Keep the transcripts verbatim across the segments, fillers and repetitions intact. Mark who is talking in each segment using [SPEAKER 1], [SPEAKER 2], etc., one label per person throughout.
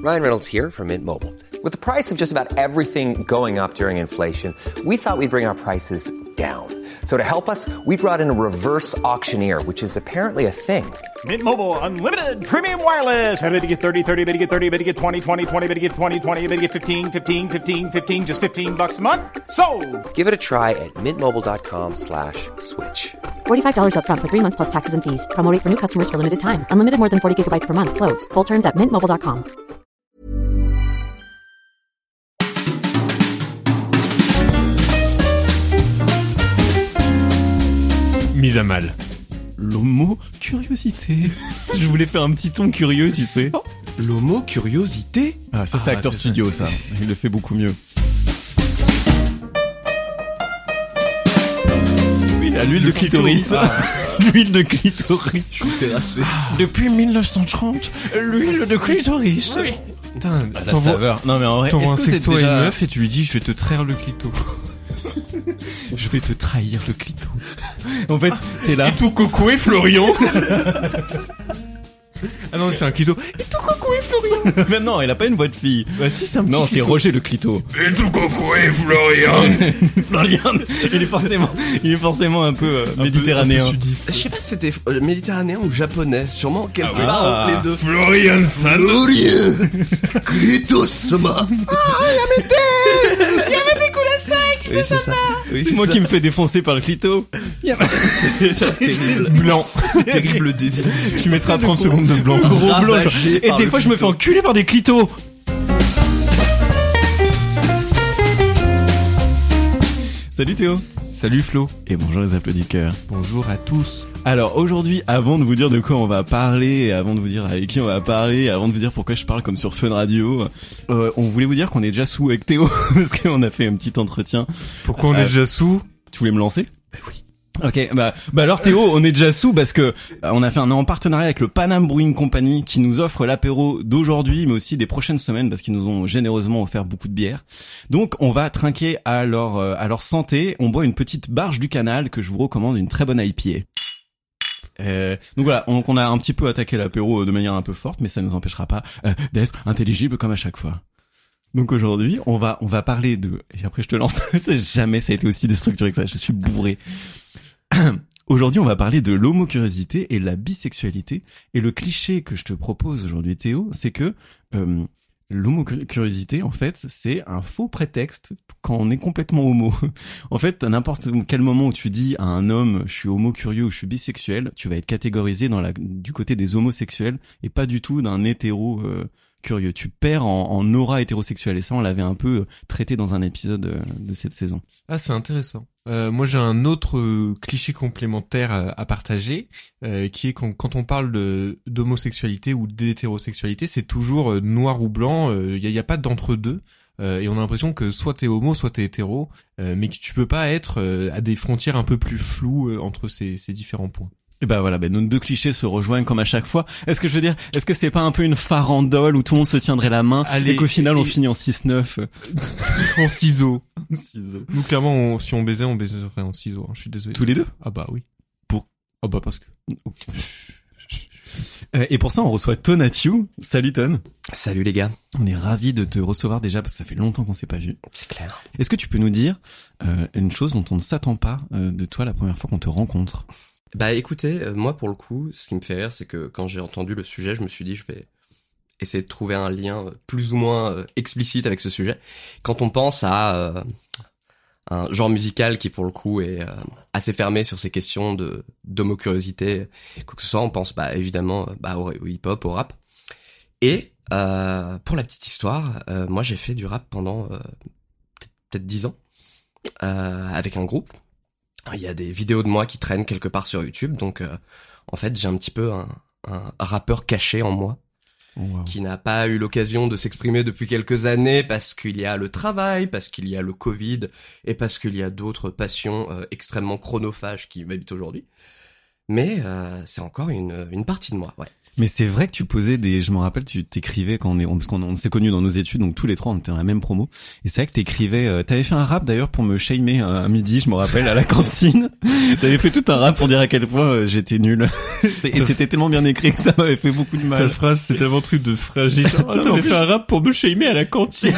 [SPEAKER 1] Ryan Reynolds here from Mint Mobile. With the price of just about everything going up during inflation, we thought we'd bring our prices down. So to help us, we brought in a reverse auctioneer, which is apparently a thing.
[SPEAKER 2] Mint Mobile Unlimited Premium Wireless. How to get thirty, thirty, how to get thirty, how to get twenty, twenty, twenty, how to get twenty, twenty, how to get fifteen, fifteen, fifteen, fifteen, just fifteen bucks a month? Sold!
[SPEAKER 1] Give it a try at mintmobile.com slash switch.
[SPEAKER 3] forty-five dollars up front for three months plus taxes and fees. Promo rate for new customers for limited time. Unlimited more than forty gigabytes per month. Slows full terms at mint mobile dot com.
[SPEAKER 4] Mise à mal.
[SPEAKER 5] L'homo curiosité. Je voulais faire un petit ton curieux, tu sais. Oh,
[SPEAKER 6] l'homo curiosité.
[SPEAKER 5] Ah, ça c'est
[SPEAKER 4] Ah,
[SPEAKER 5] Acteur
[SPEAKER 4] c'est
[SPEAKER 5] Studio,
[SPEAKER 4] ça.
[SPEAKER 5] ça. Il le fait beaucoup mieux. Oui, à l'huile de clitoris. Ah. L'huile de clitoris.
[SPEAKER 6] Je suis terrassé.
[SPEAKER 5] Depuis mille neuf cent trente, l'huile de clitoris.
[SPEAKER 4] Oui. Putain,
[SPEAKER 5] Ah, la
[SPEAKER 4] t'envoies-
[SPEAKER 5] saveur. Non mais en vrai,
[SPEAKER 4] t'envoies
[SPEAKER 5] est-ce
[SPEAKER 4] un
[SPEAKER 5] que c'est
[SPEAKER 4] sexto à
[SPEAKER 5] déjà...
[SPEAKER 4] une meuf et tu lui dis je vais te traire le clito.
[SPEAKER 5] Je vais te trahir le clito. En fait, t'es là.
[SPEAKER 4] Et tout coucoué Florian. Ah non, c'est un clito. Et tout coucoué Florian.
[SPEAKER 5] Mais non, il a pas une voix de fille.
[SPEAKER 4] Bah si, c'est un petit
[SPEAKER 5] Non, c'est
[SPEAKER 4] clito.
[SPEAKER 5] Roger le clito.
[SPEAKER 4] Et tout coucoué Florian.
[SPEAKER 5] Florian, il est forcément, il est forcément un peu euh, méditerranéen.
[SPEAKER 4] Un peu sudiste.
[SPEAKER 6] Je sais pas si c'était euh, méditerranéen ou japonais, sûrement quelque
[SPEAKER 5] Ah oui.
[SPEAKER 6] part
[SPEAKER 5] Ah.
[SPEAKER 6] entre les deux.
[SPEAKER 4] Florian San.
[SPEAKER 6] Florian Clitosoma. Oui, c'est ça. Oui,
[SPEAKER 5] C'est moi qui me fais défoncer par le clito.
[SPEAKER 6] Terrible,
[SPEAKER 4] Blanc.
[SPEAKER 6] terrible désir.
[SPEAKER 4] Tu mettras trente secondes de blanc.
[SPEAKER 5] Gros blanc.
[SPEAKER 6] Ravagé
[SPEAKER 5] Et
[SPEAKER 6] par
[SPEAKER 5] des
[SPEAKER 6] le
[SPEAKER 5] fois, je me fais
[SPEAKER 6] clito.
[SPEAKER 5] enculer par des clitos. Salut Théo.
[SPEAKER 4] Salut Flo.
[SPEAKER 5] Et bonjour les applaudisseurs.
[SPEAKER 4] Bonjour à tous.
[SPEAKER 5] Alors aujourd'hui, avant de vous dire de quoi on va parler, et avant de vous dire avec qui on va parler, et avant de vous dire pourquoi je parle comme sur Fun Radio, euh, on voulait vous dire qu'on est déjà sous avec Théo, parce qu'on a fait un petit entretien.
[SPEAKER 4] Pourquoi on
[SPEAKER 5] Euh,
[SPEAKER 4] est déjà sous?
[SPEAKER 5] Tu voulais me lancer?
[SPEAKER 4] Bah oui.
[SPEAKER 5] Ok, bah, bah alors Théo, on est déjà sous parce que euh, on a fait un en partenariat avec le Panam Brewing Company qui nous offre l'apéro d'aujourd'hui, mais aussi des prochaines semaines parce qu'ils nous ont généreusement offert beaucoup de bière. Donc on va trinquer à leur euh, à leur santé. On boit une petite barge du canal que je vous recommande, une très bonne I P A. Euh, donc voilà, on, on a un petit peu attaqué l'apéro de manière un peu forte, mais ça ne nous empêchera pas euh, d'être intelligible comme à chaque fois. Donc aujourd'hui, on va on va parler de et après je te lance. Jamais ça a été aussi déstructuré que ça. Je suis bourré. Aujourd'hui, on va parler de l'homocuriosité et la bisexualité. Et le cliché que je te propose aujourd'hui, Théo, c'est que euh, l'homocuriosité, en fait, c'est un faux prétexte quand on est complètement homo. En fait, à n'importe quel moment où tu dis à un homme « je suis homo-curieux » ou « je suis bisexuel », tu vas être catégorisé dans la, du côté des homosexuels et pas du tout d'un hétéro euh, curieux. Tu perds en, en aura hétérosexuelle. Et ça, on l'avait un peu traité dans un épisode euh, de cette saison.
[SPEAKER 4] Ah, c'est intéressant. Euh, moi, j'ai un autre euh, cliché complémentaire à, à partager, euh, qui est quand, quand on parle de d'homosexualité ou d'hétérosexualité, c'est toujours euh, noir ou blanc. Il euh, y, a, y a pas d'entre-deux. Euh, et on a l'impression que soit t'es homo, soit t'es hétéro, euh, mais que tu peux pas être euh, à des frontières un peu plus floues euh, entre ces, ces différents points.
[SPEAKER 5] Et bah voilà, bah nos deux clichés se rejoignent comme à chaque fois. Est-ce que je veux dire, est-ce que c'est pas un peu une farandole où tout le monde se tiendrait la main
[SPEAKER 4] Allez,
[SPEAKER 5] et qu'au final
[SPEAKER 4] et-
[SPEAKER 5] on finit en six neuf?
[SPEAKER 4] En ciseaux.
[SPEAKER 5] Ciseaux.
[SPEAKER 4] Nous, clairement, on- si on baisait, on baiserait en ciseaux. Hein, je suis désolé.
[SPEAKER 5] Tous les deux?
[SPEAKER 4] Ah bah oui.
[SPEAKER 5] Pour-
[SPEAKER 4] Ah bah parce que.
[SPEAKER 5] Euh, Et pour ça, on reçoit Tonatiuh. Salut Ton.
[SPEAKER 6] Salut les gars.
[SPEAKER 5] On est ravis de te recevoir déjà parce que ça fait longtemps qu'on s'est pas vu.
[SPEAKER 6] C'est clair.
[SPEAKER 5] Est-ce que tu peux nous dire euh, une chose dont on ne s'attend pas euh, de toi la première fois qu'on te rencontre?
[SPEAKER 6] Bah écoutez, euh, moi pour le coup, ce qui me fait rire, c'est que quand j'ai entendu le sujet, je me suis dit je vais essayer de trouver un lien euh, plus ou moins euh, explicite avec ce sujet. Quand on pense à euh, un genre musical qui pour le coup est euh, assez fermé sur ces questions de d'homocuriosité, quoi que ce soit, on pense bah évidemment euh, bah au, au hip-hop, au rap. Et euh, pour la petite histoire, euh, moi j'ai fait du rap pendant euh, peut-être, peut-être dix ans euh, avec un groupe. Il y a des vidéos de moi qui traînent quelque part sur YouTube, donc euh, en fait j'ai un petit peu un, un rappeur caché en moi.
[SPEAKER 5] Wow.
[SPEAKER 6] Qui n'a pas eu l'occasion de s'exprimer depuis quelques années parce qu'il y a le travail, parce qu'il y a le Covid et parce qu'il y a d'autres passions euh, extrêmement chronophages qui m'habitent aujourd'hui. Mais euh, c'est encore une, une partie de moi, ouais.
[SPEAKER 5] Mais c'est vrai que tu posais des, je me rappelle, tu t'écrivais quand on est, parce qu'on on s'est connus dans nos études, donc tous les trois on était dans la même promo. Et c'est vrai que t'écrivais, euh, t'avais fait un rap d'ailleurs pour me shamer euh, à midi, je me rappelle, à la cantine. T'avais fait tout un rap pour dire à quel point euh, j'étais nul. C'est, et c'était tellement bien écrit que ça m'avait fait beaucoup de mal.
[SPEAKER 4] Ta phrase, c'est tellement truc de fragile. Oh, t'avais fait un rap pour me shamer à la cantine.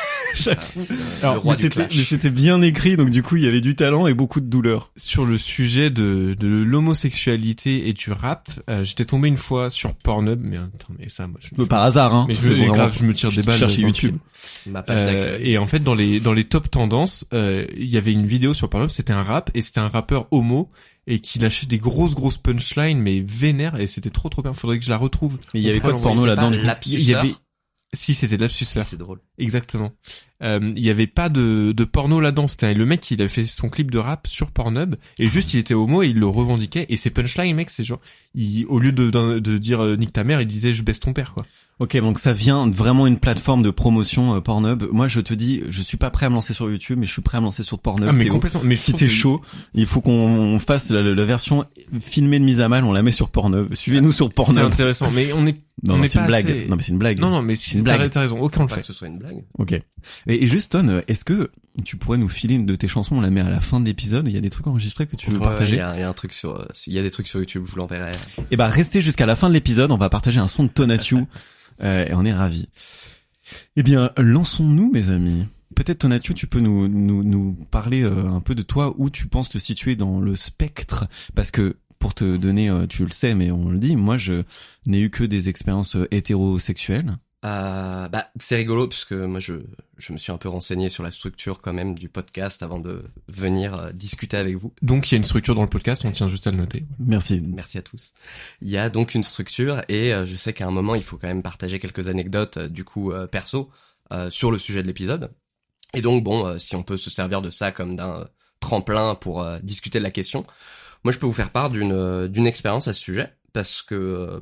[SPEAKER 5] Alors, mais c'était, mais c'était bien écrit, donc du coup il y avait du talent et beaucoup de douleur.
[SPEAKER 4] Sur le sujet de, de l'homosexualité et du rap, euh, j'étais tombé une fois sur Pornhub, mais attends, mais ça, moi, je,
[SPEAKER 5] je, par hasard, hein.
[SPEAKER 4] Mais je,
[SPEAKER 5] vraiment,
[SPEAKER 4] grave, je me tire des balles.
[SPEAKER 5] Chercher YouTube.
[SPEAKER 6] Ma page
[SPEAKER 4] euh, et en fait, dans les dans les top tendances, euh, il y avait une vidéo sur Pornhub, c'était un rap et c'était un rappeur homo et qui lâchait des grosses grosses punchlines mais vénères et c'était trop trop bien. Faudrait que je la retrouve.
[SPEAKER 5] Et il y avait quoi de porno là-dedans?
[SPEAKER 4] Il y avait Si, c'était Lapsuseur.
[SPEAKER 6] C'est drôle.
[SPEAKER 4] Exactement. Euh, il y avait pas de, de porno là-dedans. C'était le mec, il a fait son clip de rap sur Pornhub et juste il était homo et il le revendiquait. Et ses punchlines, mec, c'est genre, il, au lieu de, de, de dire euh, nique ta mère, il disait je baisse ton père, quoi.
[SPEAKER 5] Ok, donc ça vient vraiment une plateforme de promotion euh, Pornhub. Moi, je te dis, je suis pas prêt à me lancer sur YouTube, mais je suis prêt à me lancer sur Pornhub.
[SPEAKER 4] Ah, mais
[SPEAKER 5] Théo.
[SPEAKER 4] complètement. Mais
[SPEAKER 5] si t'es que... chaud, il faut qu'on fasse la, la version filmée de mise à mal, on la met sur Pornhub. Suivez-nous sur Pornhub.
[SPEAKER 4] C'est intéressant, mais on est
[SPEAKER 5] Non,
[SPEAKER 4] on
[SPEAKER 5] non
[SPEAKER 4] est
[SPEAKER 5] c'est
[SPEAKER 4] pas
[SPEAKER 5] une blague.
[SPEAKER 4] assez...
[SPEAKER 5] Non, mais c'est une blague.
[SPEAKER 4] Non, non, mais si, c'est une blague. T'as raison. Aucun le fait.
[SPEAKER 6] Que ce soit une blague.
[SPEAKER 5] Ok. Et, et juste, Ton, est-ce que tu pourrais nous filer une de tes chansons? On la met à la fin de l'épisode. Il y a des trucs enregistrés que tu veux
[SPEAKER 6] ouais,
[SPEAKER 5] partager?
[SPEAKER 6] Il y a, il y a un truc sur, il y a des trucs sur YouTube. Je vous l'enverrai.
[SPEAKER 5] Et bah, restez jusqu'à la fin de l'épisode. On va partager un son de Tonatiuh. euh, et on est ravis. Eh bien, lançons-nous, mes amis. Peut-être, Tonatiuh, tu peux nous, nous, nous parler euh, un peu de toi, où tu penses te situer dans le spectre, parce que pour te donner, euh, tu le sais, mais on le dit, moi, je n'ai eu que des expériences euh, hétérosexuelles.
[SPEAKER 6] Euh, bah, c'est rigolo parce que moi je je me suis un peu renseigné sur la structure quand même du podcast avant de venir euh, discuter avec vous.
[SPEAKER 4] Donc il y a une structure dans le podcast, on tient juste à le noter.
[SPEAKER 5] Merci.
[SPEAKER 6] Merci à tous. Il y a donc une structure et euh, je sais qu'à un moment il faut quand même partager quelques anecdotes euh, du coup euh, perso euh, sur le sujet de l'épisode. Et donc bon, euh, si on peut se servir de ça comme d'un euh, tremplin pour euh, discuter de la question, moi je peux vous faire part d'une euh, d'une expérience à ce sujet parce que euh,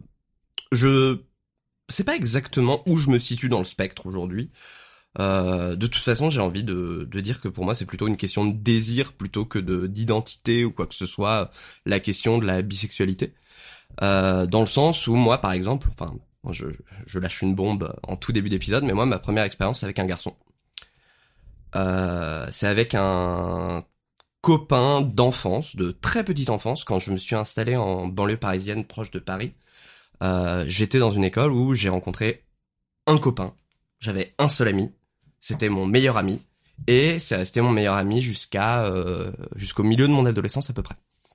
[SPEAKER 6] je c'est pas exactement où je me situe dans le spectre aujourd'hui. Euh, de toute façon, j'ai envie de, de dire que pour moi, c'est plutôt une question de désir plutôt que de d'identité ou quoi que ce soit. La question de la bisexualité, euh, dans le sens où moi, par exemple, enfin, je, je lâche une bombe en tout début d'épisode, mais moi, ma première expérience, c'est avec un garçon. Euh, c'est avec un copain d'enfance, de très petite enfance, quand je me suis installé en banlieue parisienne proche de Paris. Euh, j'étais dans une école où j'ai rencontré un copain. J'avais un seul ami. C'était mon meilleur ami. Et c'est resté mon meilleur ami jusqu'à euh, jusqu'au milieu de mon adolescence à peu près.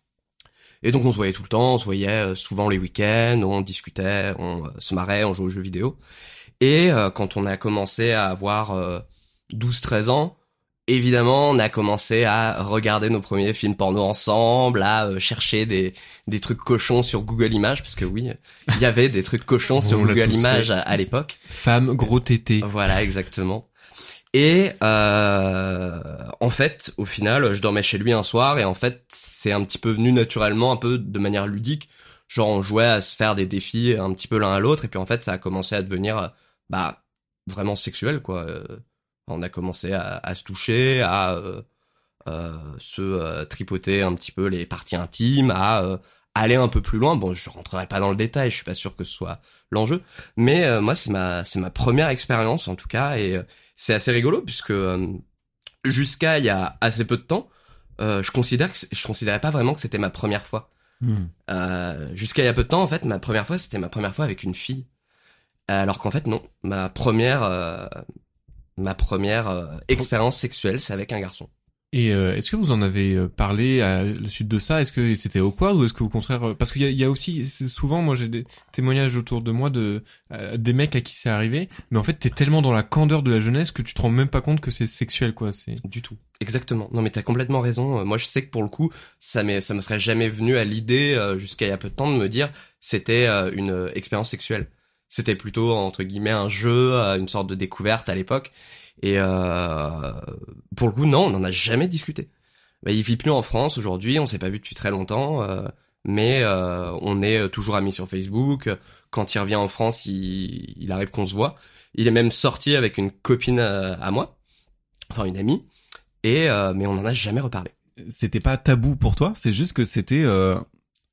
[SPEAKER 6] Et donc on se voyait tout le temps, on se voyait euh, souvent les week-ends, on discutait, on euh, se marrait, on jouait aux jeux vidéo. Et euh, quand on a commencé à avoir euh, douze treize ans, évidemment, on a commencé à regarder nos premiers films porno ensemble, à euh, chercher des des trucs cochons sur Google Images, parce que oui, il y avait des trucs cochons sur
[SPEAKER 4] On l'a
[SPEAKER 6] Google
[SPEAKER 4] tous
[SPEAKER 6] Images
[SPEAKER 4] fait.
[SPEAKER 6] à, à l'époque.
[SPEAKER 4] Femme, gros tété.
[SPEAKER 6] Voilà, exactement. Et euh, en fait, au final, je dormais chez lui un soir, et en fait, c'est un petit peu venu naturellement, un peu de manière ludique. Genre, on jouait à se faire des défis un petit peu l'un à l'autre, et puis en fait, ça a commencé à devenir, bah, vraiment sexuel, quoi. Euh, On a commencé à, à se toucher, à euh, euh, se euh, tripoter un petit peu les parties intimes, à euh, aller un peu plus loin. Bon, je rentrerai pas dans le détail, je suis pas sûr que ce soit l'enjeu, mais euh, moi c'est ma c'est ma première expérience en tout cas, et euh, c'est assez rigolo puisque euh, jusqu'à il y a assez peu de temps, euh, je considère que je considérais pas vraiment que c'était ma première fois.
[SPEAKER 5] Mmh.
[SPEAKER 6] Euh, jusqu'à il y a peu de temps, en fait, ma première fois c'était ma première fois avec une fille, alors qu'en fait non, ma première euh, Ma première euh, expérience sexuelle, c'est avec un garçon.
[SPEAKER 4] Et euh, est-ce que vous en avez euh, parlé à la suite de ça? Est-ce que c'était awkward ou est-ce que au contraire, euh, parce qu'il y a, il y a aussi, c'est souvent, moi j'ai des témoignages autour de moi de euh, des mecs à qui c'est arrivé, mais en fait t'es tellement dans la candeur de la jeunesse que tu te rends même pas compte que c'est sexuel, quoi. C'est
[SPEAKER 6] Du tout. Exactement. Non, mais t'as complètement raison. Euh, Moi, je sais que pour le coup, ça m'est, ça me serait jamais venu à l'idée euh, jusqu'à il y a peu de temps de me dire c'était euh, une euh, expérience sexuelle. C'était plutôt entre guillemets un jeu, euh, une sorte de découverte à l'époque. Et euh, pour le coup, non, on n'en a jamais discuté. Bah, il vit plus en France aujourd'hui, on s'est pas vu depuis très longtemps, euh, mais euh, on est toujours amis sur Facebook. Quand il revient en France, il, il arrive qu'on se voit. Il est même sorti avec une copine à, à moi, enfin une amie, et euh, mais on n'en a jamais reparlé.
[SPEAKER 5] C'était pas tabou pour toi, c'est juste que c'était euh,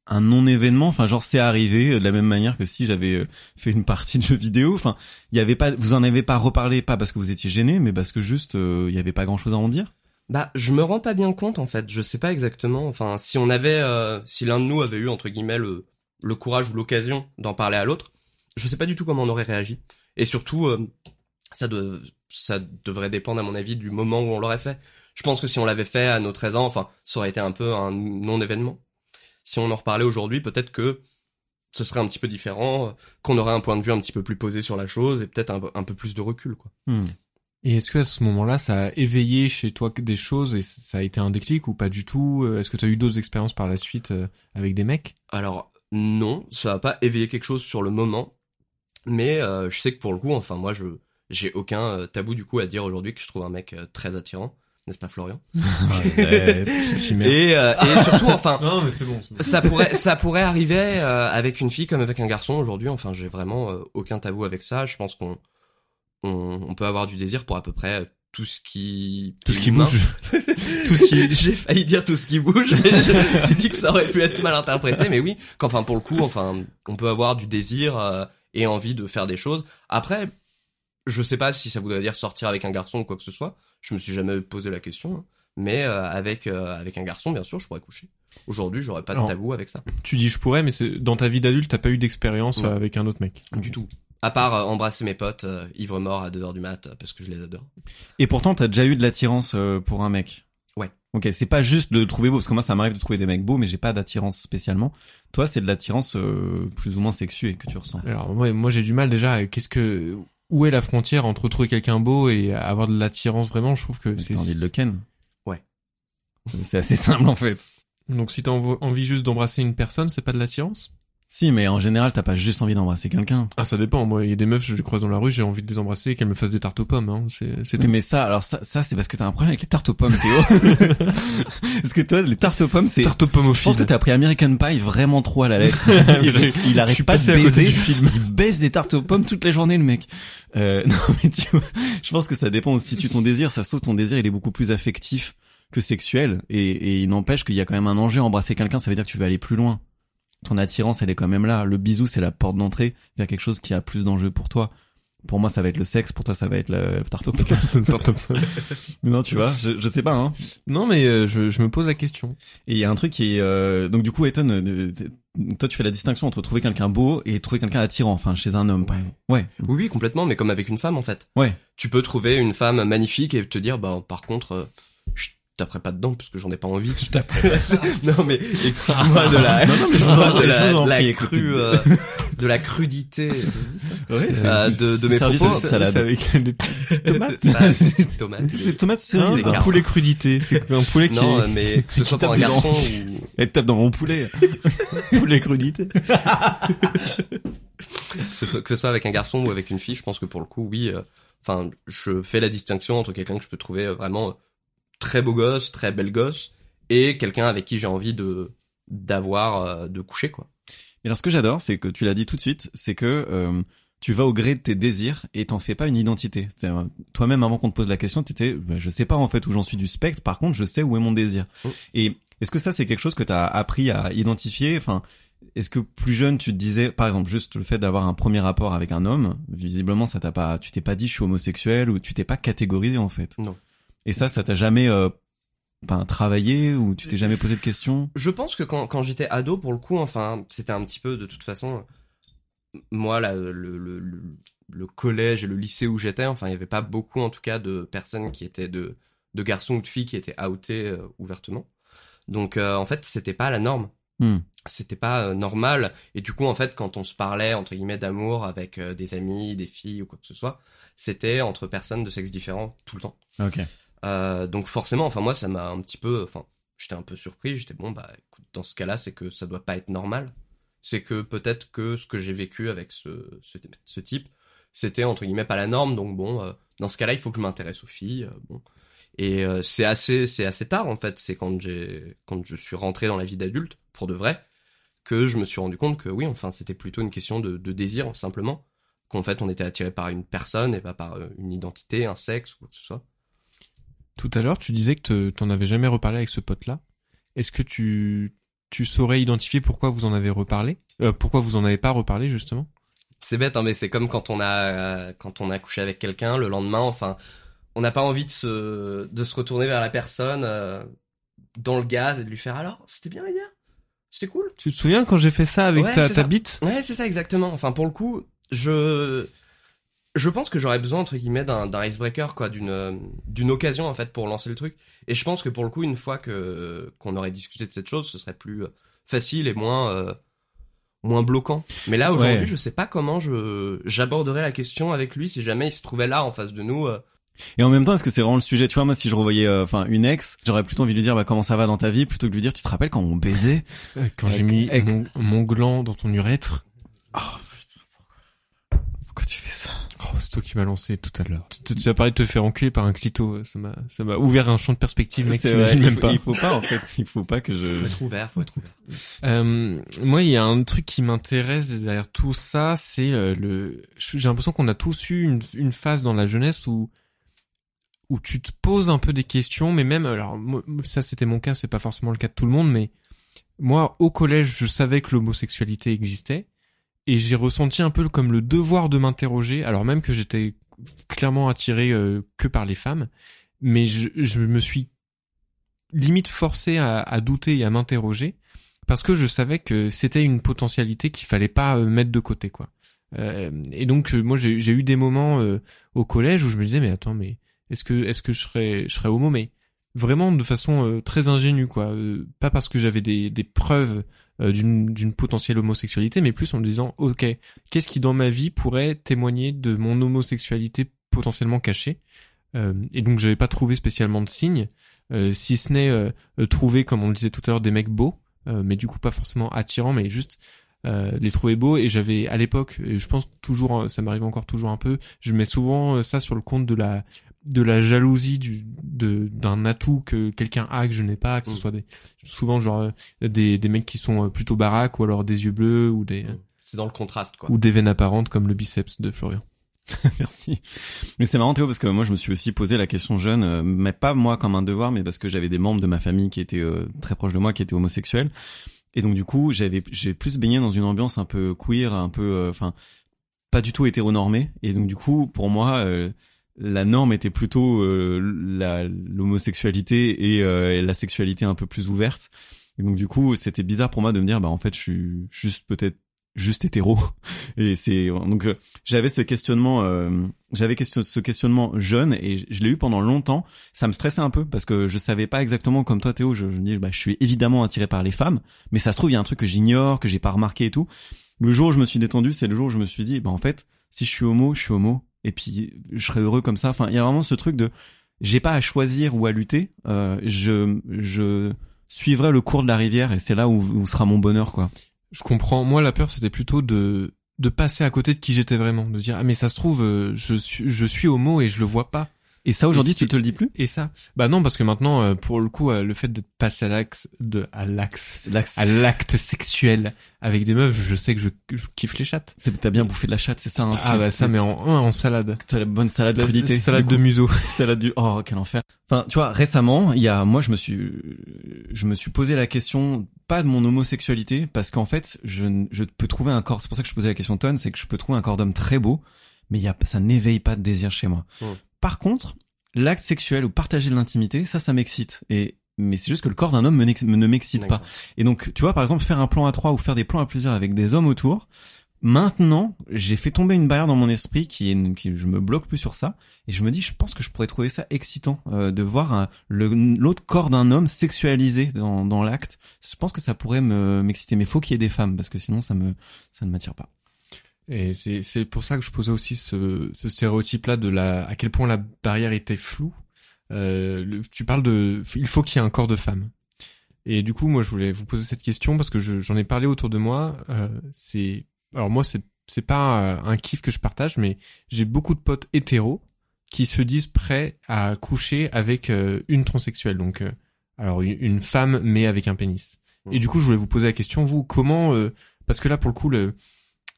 [SPEAKER 5] un non-événement, enfin genre c'est arrivé euh, de la même manière que si j'avais euh, fait une partie de jeu vidéo, enfin il y avait pas, vous en avez pas reparlé, pas parce que vous étiez gêné, mais parce que juste euh, il y avait pas grand-chose à en dire.
[SPEAKER 6] Bah, je me rends pas bien compte en fait. Je sais pas exactement. Enfin, si on avait, euh, si l'un de nous avait eu entre guillemets le, le courage ou l'occasion d'en parler à l'autre, je sais pas du tout comment on aurait réagi. Et surtout, euh, ça doit, ça devrait dépendre à mon avis du moment où on l'aurait fait. Je pense que si on l'avait fait à nos treize ans, enfin, ça aurait été un peu un non-événement. Si on en reparlait aujourd'hui, peut-être que ce serait un petit peu différent, qu'on aurait un point de vue un petit peu plus posé sur la chose et peut-être un, un peu plus de recul, quoi.
[SPEAKER 5] Hmm.
[SPEAKER 4] Et est-ce que à ce moment-là, ça a éveillé chez toi des choses et ça a été un déclic ou pas du tout? Est-ce que tu as eu d'autres expériences par la suite avec des mecs?
[SPEAKER 6] Alors non, ça a pas éveillé quelque chose sur le moment, mais euh, je sais que pour le coup, enfin moi, je j'ai aucun euh, tabou du coup à dire aujourd'hui que je trouve un mec euh, très attirant. N'est-ce pas Florian?
[SPEAKER 5] Ouais,
[SPEAKER 6] et, euh, et surtout, enfin,
[SPEAKER 4] non mais c'est bon, c'est bon.
[SPEAKER 6] ça pourrait, ça pourrait arriver euh, avec une fille comme avec un garçon aujourd'hui. Enfin, j'ai vraiment euh, aucun tabou avec ça. Je pense qu'on, on, on peut avoir du désir pour à peu près tout ce qui,
[SPEAKER 4] tout ce qui
[SPEAKER 6] humain.
[SPEAKER 4] bouge, tout ce qui.
[SPEAKER 6] J'ai failli dire tout ce qui bouge. Mais je me suis dit que ça aurait pu être mal interprété, mais oui. Qu'enfin pour le coup, enfin, on peut avoir du désir euh, et envie de faire des choses. Après, je sais pas si ça voudrait dire sortir avec un garçon ou quoi que ce soit. Je me suis jamais posé la question, hein. Mais euh, avec euh, avec un garçon, bien sûr, je pourrais coucher. Aujourd'hui, j'aurais pas de
[SPEAKER 4] Alors,
[SPEAKER 6] tabou avec ça.
[SPEAKER 4] Tu dis je pourrais, mais c'est dans ta vie d'adulte, t'as pas eu d'expérience
[SPEAKER 6] Non.
[SPEAKER 4] avec un autre mec?
[SPEAKER 6] Du tout. À part euh, embrasser mes potes euh, ivres morts à deux heures du mat, euh, parce que je les adore.
[SPEAKER 5] Et pourtant, t'as déjà eu de l'attirance euh, pour un mec.
[SPEAKER 6] Ouais.
[SPEAKER 5] Ok, c'est pas juste de le trouver beau, parce que moi, ça m'arrive de trouver des mecs beaux, mais j'ai pas d'attirance spécialement. Toi, c'est de l'attirance euh, plus ou moins sexuée que tu ressens.
[SPEAKER 4] Alors moi, moi j'ai du mal déjà. Qu'est-ce que, où est la frontière entre trouver quelqu'un beau et avoir de l'attirance vraiment? Je trouve que
[SPEAKER 5] Mais
[SPEAKER 4] c'est.
[SPEAKER 5] T'as envie de le ken.
[SPEAKER 6] Ouais.
[SPEAKER 5] C'est assez simple en fait.
[SPEAKER 4] Donc si t'as env- envie juste d'embrasser une personne, c'est pas de l'attirance?
[SPEAKER 5] Si, mais en général, t'as pas juste envie d'embrasser quelqu'un.
[SPEAKER 4] Ah ça dépend. Moi, il y a des meufs, je les croise dans la rue, j'ai envie de les embrasser et qu'elles me fassent des tartes aux pommes. Hein. C'est, c'est
[SPEAKER 5] Oui,
[SPEAKER 4] tout.
[SPEAKER 5] mais ça, alors ça, ça c'est parce que t'as un problème avec les tartes aux pommes, Théo. Parce que toi, les tartes aux pommes, c'est.
[SPEAKER 4] Tartes aux pommes au
[SPEAKER 5] Je pense que t'as appris American Pie vraiment trop à la lettre. il, il
[SPEAKER 4] Je
[SPEAKER 5] arrête
[SPEAKER 4] suis
[SPEAKER 5] pas de
[SPEAKER 4] passé à côté
[SPEAKER 5] baiser.
[SPEAKER 4] du film.
[SPEAKER 5] Il baise des tartes aux pommes toute la journée, le mec. Euh, non, mais tu vois, je pense que ça dépend aussi de ton désir. Ça se trouve, ton désir, il est beaucoup plus affectif que sexuel. Et, et il n'empêche qu'il y a quand même un enjeu. Embrasser quelqu'un, ça veut dire que tu veux aller plus loin. Ton attirance, elle est quand même là. Le bisou, c'est la porte d'entrée vers quelque chose qui a plus d'enjeu pour toi. Pour moi, ça va être le sexe. Pour toi, ça va être la, la tarte aux pommes.
[SPEAKER 4] Tarte aux pommes.
[SPEAKER 5] Mais non, tu vois, je, je sais pas, hein.
[SPEAKER 4] Non mais euh, je, je me pose la question.
[SPEAKER 5] Et il y a un truc qui est, euh, donc du coup, Ethan, euh, euh, toi, tu fais la distinction entre trouver quelqu'un beau et trouver quelqu'un attirant, enfin, chez un homme, par exemple. Ouais.
[SPEAKER 6] Oui, oui, complètement, mais comme avec une femme en fait.
[SPEAKER 5] Ouais.
[SPEAKER 6] Tu peux trouver une femme magnifique et te dire, bah par contre, euh, je taperai pas dedans parce que j'en ai pas envie. Je taperai pas ça. Non mais excuse-moi de la,
[SPEAKER 5] Non, non, mais
[SPEAKER 6] excuse-moi de
[SPEAKER 5] je
[SPEAKER 6] la,
[SPEAKER 5] vous en
[SPEAKER 6] de la
[SPEAKER 5] prie,
[SPEAKER 6] crue, euh, de la crudité.
[SPEAKER 5] Ouais,
[SPEAKER 6] Euh, de, de mes
[SPEAKER 5] servi
[SPEAKER 6] propos.
[SPEAKER 5] sur une salade.
[SPEAKER 4] C'est avec des petites tomates.
[SPEAKER 6] Ah, c'est tomate.
[SPEAKER 5] C'est tomate
[SPEAKER 4] Hein,
[SPEAKER 5] cerise.
[SPEAKER 4] c'est un
[SPEAKER 6] carottes.
[SPEAKER 4] poulet crudité. C'est un poulet qui
[SPEAKER 6] Non,
[SPEAKER 4] est
[SPEAKER 6] euh, mais que ce soit
[SPEAKER 5] Qui
[SPEAKER 6] pour un
[SPEAKER 5] tape
[SPEAKER 6] garçon
[SPEAKER 5] dedans.
[SPEAKER 6] ou
[SPEAKER 5] Elle tape dans mon poulet.
[SPEAKER 4] poulet crudité.
[SPEAKER 6] que ce soit- que ce soit avec un garçon ou avec une fille, je pense que pour le coup, oui. euh, Enfin, je fais la distinction entre quelqu'un que je peux trouver euh, vraiment euh, très beau gosse, très belle gosse, et quelqu'un avec qui j'ai envie de d'avoir, euh, de coucher quoi.
[SPEAKER 5] Et alors, ce que j'adore, c'est que tu l'as dit tout de suite, c'est que euh, tu vas au gré de tes désirs et t'en fais pas une identité. C'est-à-dire, toi-même, avant qu'on te pose la question, t'étais, bah, je sais pas en fait où j'en suis du spectre. Par contre, je sais où est mon désir.
[SPEAKER 6] Mm.
[SPEAKER 5] Et est-ce que ça, c'est quelque chose que t'as appris à identifier? Enfin, est-ce que plus jeune, tu te disais, par exemple, juste le fait d'avoir un premier rapport avec un homme, visiblement, ça t'a pas, tu t'es pas dit je suis homosexuel ou tu t'es pas catégorisé en fait.
[SPEAKER 6] Non.
[SPEAKER 5] Et ça, ça t'a jamais, euh, enfin, travaillé ou tu t'es jamais posé de questions?
[SPEAKER 6] Je pense que quand quand j'étais ado, pour le coup, enfin, c'était un petit peu de toute façon. Moi, là, le le le, le collège et le lycée où j'étais, enfin, il y avait pas beaucoup, en tout cas, de personnes qui étaient de de garçons ou de filles qui étaient outés euh, ouvertement. Donc, euh, en fait, c'était pas la norme.
[SPEAKER 5] Hmm.
[SPEAKER 6] C'était pas euh, normal, et du coup en fait quand on se parlait entre guillemets d'amour avec euh, des amis, des filles ou quoi que ce soit, c'était entre personnes de sexe différent tout le temps.
[SPEAKER 5] Ok.
[SPEAKER 6] Euh, donc forcément, enfin moi ça m'a un petit peu, enfin j'étais un peu surpris, j'étais bon bah écoute, dans ce cas-là c'est que ça doit pas être normal, c'est que peut-être que ce que j'ai vécu avec ce ce, ce type c'était entre guillemets pas la norme, donc bon euh, dans ce cas-là il faut que je m'intéresse aux filles, euh, bon. Et euh, c'est assez c'est assez tard en fait, c'est quand j'ai quand je suis rentré dans la vie d'adulte pour de vrai que je me suis rendu compte que oui, enfin c'était plutôt une question de, de désir simplement, qu'en fait on était attiré par une personne et pas par euh, une identité, un sexe ou quoi que ce soit.
[SPEAKER 4] Tout à l'heure, tu disais que te- t'en avais jamais reparlé avec ce pote-là. Est-ce que tu tu saurais identifier pourquoi vous en avez reparlé, euh, pourquoi vous en avez pas reparlé justement?
[SPEAKER 6] C'est bête, hein, mais c'est comme quand on a euh, quand on a couché avec quelqu'un le lendemain. Enfin, on n'a pas envie de se de se retourner vers la personne euh, dans le gaz et de lui faire alors c'était bien hier, c'était cool.
[SPEAKER 4] Tu te souviens quand j'ai fait ça avec
[SPEAKER 6] ouais,
[SPEAKER 4] ta,
[SPEAKER 6] ta
[SPEAKER 4] ça. bite?
[SPEAKER 6] Ouais, c'est ça exactement. Enfin, pour le coup, je je pense que j'aurais besoin entre guillemets d'un d'un icebreaker, quoi, d'une d'une occasion en fait pour lancer le truc. Et je pense que pour le coup, une fois que qu'on aurait discuté de cette chose, ce serait plus facile et moins euh, moins bloquant. Mais là aujourd'hui, ouais. je sais pas comment je j'aborderais la question avec lui si jamais il se trouvait là en face de nous. Euh,
[SPEAKER 5] Et en même temps, est-ce que c'est vraiment le sujet? Tu vois, moi, si je revoyais, enfin, euh, une ex, j'aurais plutôt envie de lui dire, bah, comment ça va dans ta vie, plutôt que de lui dire, tu te rappelles quand on baisait?
[SPEAKER 4] Quand avec, j'ai mis avec... mon, mon gland dans ton urètre.
[SPEAKER 5] Oh, putain. Pourquoi tu fais ça?
[SPEAKER 4] Oh, c'est toi qui m'as lancé tout à l'heure. Tu, tu as parlé de te faire enculer par un clito. Ça m'a, ça m'a ouvert un champ de perspective, mec. T'imagines même
[SPEAKER 5] faut,
[SPEAKER 4] pas.
[SPEAKER 5] Il faut pas, en fait. Il faut pas que je...
[SPEAKER 6] Faut être ouvert, faut être ouvert.
[SPEAKER 4] Euh, moi, il y a un truc qui m'intéresse derrière tout ça, c'est le, le... j'ai l'impression qu'on a tous eu une, une phase dans la jeunesse où où tu te poses un peu des questions, mais même, alors, ça c'était mon cas, c'est pas forcément le cas de tout le monde, mais moi, au collège, je savais que l'homosexualité existait, et j'ai ressenti un peu comme le devoir de m'interroger, alors même que j'étais clairement attiré euh, que par les femmes, mais je, je me suis limite forcé à, à douter et à m'interroger, parce que je savais que c'était une potentialité qu'il fallait pas euh, mettre de côté, quoi. Euh, et donc, euh, moi, j'ai, j'ai eu des moments euh, au collège où je me disais, mais attends, mais Est-ce que est-ce que je serais je serais homo, mais vraiment de façon euh, très ingénue, quoi. Euh, pas parce que j'avais des des preuves euh, d'une d'une potentielle homosexualité, mais plus en me disant ok, qu'est-ce qui dans ma vie pourrait témoigner de mon homosexualité potentiellement cachée. Euh, et donc j'avais pas trouvé spécialement de signes, euh, si ce n'est euh, euh, trouver, comme on le disait tout à l'heure, des mecs beaux, euh, mais du coup pas forcément attirants, mais juste Euh, les trouver beaux. Et j'avais à l'époque, et je pense toujours, ça m'arrive encore toujours un peu, je mets souvent ça sur le compte de la de la jalousie du de d'un atout que quelqu'un a que je n'ai pas, que ce soit des souvent genre des des mecs qui sont plutôt baraques, ou alors des yeux bleus, ou des
[SPEAKER 6] c'est dans le contraste, quoi,
[SPEAKER 4] ou des veines apparentes comme le biceps de Florian.
[SPEAKER 5] Merci. Mais c'est marrant, Théo, parce que moi je me suis aussi posé la question jeune, euh, mais pas moi comme un devoir, mais parce que j'avais des membres de ma famille qui étaient euh, très proches de moi, qui étaient homosexuels. Et donc du coup, j'avais j'ai plus baigné dans une ambiance un peu queer, un peu enfin euh, pas du tout hétéronormée, et donc du coup, pour moi euh, la norme était plutôt euh, la l'homosexualité et, euh, et la sexualité un peu plus ouverte. Et donc du coup, c'était bizarre pour moi de me dire bah en fait, je suis juste peut-être juste hétéro. Et c'est donc euh, j'avais ce questionnement euh, j'avais question, ce questionnement jeune, et je l'ai eu pendant longtemps. Ça me stressait un peu parce que je savais pas exactement, comme toi Théo, je, je me dis bah je suis évidemment attiré par les femmes, mais ça se trouve il y a un truc que j'ignore, que j'ai pas remarqué et tout. Le jour où je me suis détendu, c'est le jour où je me suis dit bah en fait, si je suis homo, je suis homo, et puis je serais heureux comme ça. Enfin, il y a vraiment ce truc de j'ai pas à choisir ou à lutter, euh, je je suivrai le cours de la rivière, et c'est là où, où sera mon bonheur, quoi.
[SPEAKER 4] Je comprends. Moi, la peur, c'était plutôt de de passer à côté de qui j'étais vraiment, de dire ah mais ça se trouve euh, je suis je suis homo et je le vois pas.
[SPEAKER 5] Et ça aujourd'hui,
[SPEAKER 4] et
[SPEAKER 5] tu te le dis plus?
[SPEAKER 4] Et ça, bah non, parce que maintenant, euh, pour le coup, euh, le fait de passer à l'axe de à l'axe,
[SPEAKER 5] l'axe
[SPEAKER 4] à l'acte sexuel avec des meufs, je sais que je, je kiffe les chattes.
[SPEAKER 5] C'est t'as bien bouffé de la chatte, c'est ça, hein,
[SPEAKER 4] ah bah ça, mais en en salade.
[SPEAKER 5] T'as la bonne salade de crudité,
[SPEAKER 4] salade de museau,
[SPEAKER 5] salade du oh quel enfer. Enfin, tu vois, récemment, il y a moi je me suis je me suis posé la question pas de mon homosexualité, parce qu'en fait, je je peux trouver un corps, c'est pour ça que je posais la question de Ton, c'est que je peux trouver un corps d'homme très beau, mais il y a ça n'éveille pas de désir chez moi. Mmh. Par contre, l'acte sexuel ou partager de l'intimité, ça, ça m'excite. Et mais c'est juste que le corps d'un homme me ne m'excite pas. Et donc, tu vois, par exemple, faire un plan à trois ou faire des plans à plusieurs avec des hommes autour. Maintenant, j'ai fait tomber une barrière dans mon esprit qui est, qui je me bloque plus sur ça. Et je me dis, je pense que je pourrais trouver ça excitant euh, de voir un, le, l'autre corps d'un homme sexualisé dans, dans l'acte. Je pense que ça pourrait me m'exciter. Mais faut qu'il y ait des femmes, parce que sinon, ça me ça ne m'attire pas.
[SPEAKER 4] Et c'est c'est pour ça que je posais aussi ce ce stéréotype là de la à quel point la barrière était floue. Euh, le, tu parles de il faut qu'il y ait un corps de femme. Et du coup moi je voulais vous poser cette question parce que je, j'en ai parlé autour de moi. Euh, c'est alors moi c'est c'est pas un kiff que je partage, mais j'ai beaucoup de potes hétéros qui se disent prêts à coucher avec euh, une transsexuelle, donc euh, alors une, une femme mais avec un pénis. Et du coup je voulais vous poser la question, vous comment euh, parce que là pour le coup le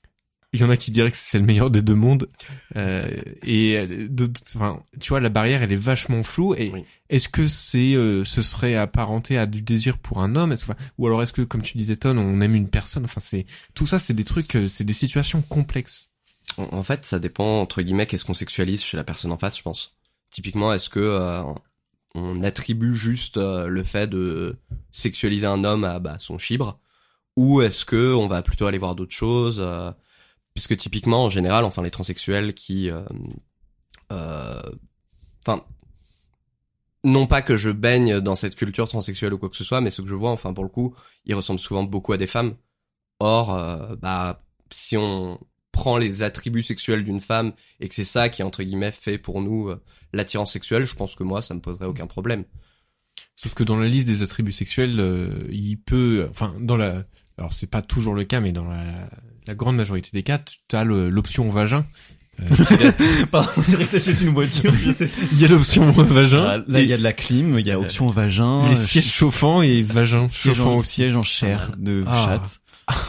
[SPEAKER 4] il y en a qui diraient que c'est le meilleur des deux mondes. Euh, et de, enfin, tu vois, la barrière, elle est vachement floue. Et
[SPEAKER 6] Oui.
[SPEAKER 4] est-ce que c'est, euh, ce serait apparenté à du désir pour un homme, est-ce, enfin, ou alors est-ce que, comme tu disais, Ton, on aime une personne. Enfin, c'est tout ça, c'est des trucs, euh, c'est des situations complexes.
[SPEAKER 6] En, en fait, ça dépend entre guillemets qu'est-ce qu'on sexualise chez la personne en face, je pense. Typiquement, est-ce que euh, on attribue juste euh, le fait de sexualiser un homme à bah, son chibre, ou est-ce que on va plutôt aller voir d'autres choses euh, puisque typiquement, en général, enfin les transsexuels qui, euh, euh, enfin, non pas que je baigne dans cette culture transsexuelle ou quoi que ce soit, mais ce que je vois, enfin pour le coup, ils ressemblent souvent beaucoup à des femmes. Or, euh, bah si on prend les attributs sexuels d'une femme et que c'est ça qui entre guillemets fait pour nous euh, l'attirance sexuelle, je pense que moi ça me poserait aucun problème.
[SPEAKER 4] Sauf que dans la liste des attributs sexuels, euh, il peut, enfin, dans la, alors c'est pas toujours le cas, mais dans la, la grande majorité des cas, tu as le, l'option vagin. Euh,
[SPEAKER 5] Pardon, on dirait que t'achètes une voiture, je sais.
[SPEAKER 4] il y a l'option vagin.
[SPEAKER 5] Ah, là, il y a de la clim, il y a option vagin.
[SPEAKER 4] Les sièges chauffants et vagin
[SPEAKER 5] siège
[SPEAKER 4] chauffant
[SPEAKER 5] en,
[SPEAKER 4] aussi.
[SPEAKER 5] siège en chair de
[SPEAKER 4] Ah.
[SPEAKER 5] chatte.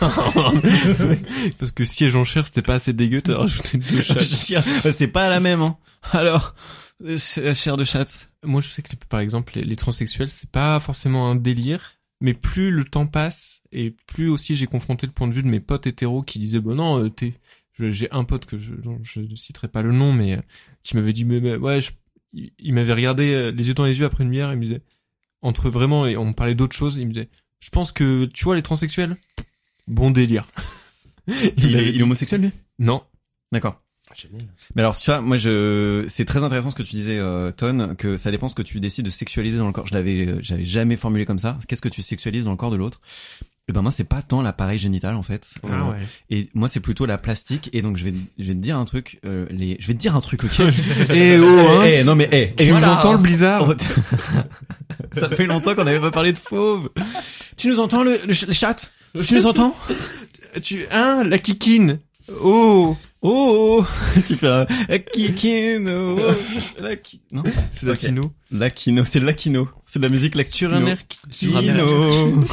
[SPEAKER 4] Parce que siège en chair, c'était pas assez dégueu, t'as rajouté deux chattes.
[SPEAKER 5] C'est pas la même, hein. Alors, euh, chair de chatte.
[SPEAKER 4] Moi, je sais que, par exemple, les, les transsexuels, c'est pas forcément un délire, mais plus le temps passe, et plus aussi j'ai confronté le point de vue de mes potes hétéros qui disaient, bon non, euh, t'es, je- j'ai un pote que je, dont je ne citerai pas le nom, mais euh, qui m'avait dit, mais, mais ouais, je- il, il m'avait regardé euh, les yeux dans les yeux après une bière, il me disait, entre vraiment, et on me parlait d'autres choses, il me disait, je pense que, tu vois, les transsexuels, bon délire.
[SPEAKER 5] Il,
[SPEAKER 4] avait
[SPEAKER 5] est, il est homosexuel, lui?
[SPEAKER 4] Non.
[SPEAKER 5] D'accord.
[SPEAKER 6] Génial.
[SPEAKER 5] Mais alors, tu vois, moi, je, c'est très intéressant ce que tu disais, euh, Ton, que ça dépend ce que tu décides de sexualiser dans le corps. Je l'avais, euh, j'avais jamais formulé comme ça. Qu'est-ce que tu sexualises dans le corps de l'autre? Et ben moi, c'est pas tant l'appareil génital en fait.
[SPEAKER 4] Ah
[SPEAKER 5] Euh,
[SPEAKER 4] ouais.
[SPEAKER 5] Et moi, c'est plutôt la plastique. Et donc, je vais, je vais te dire un truc. Euh, les, je vais te dire un truc, ok? Eh oh, hein. Eh non mais eh.
[SPEAKER 4] Tu nous entends le blizzard?
[SPEAKER 5] Oh, ça fait longtemps qu'on n'avait pas parlé de fauve. Tu nous entends le, le, ch- le chat? Tu nous entends?
[SPEAKER 4] Tu, hein, la kikine. Oh.
[SPEAKER 5] Oh, tu fais un Lakino, oh, Laki... non,
[SPEAKER 4] C'est la
[SPEAKER 5] Ok.
[SPEAKER 4] kino.
[SPEAKER 5] Lakino, c'est Lakino, c'est de la musique Lakino.
[SPEAKER 4] Sur un air
[SPEAKER 6] Sur un air.
[SPEAKER 5] Kino.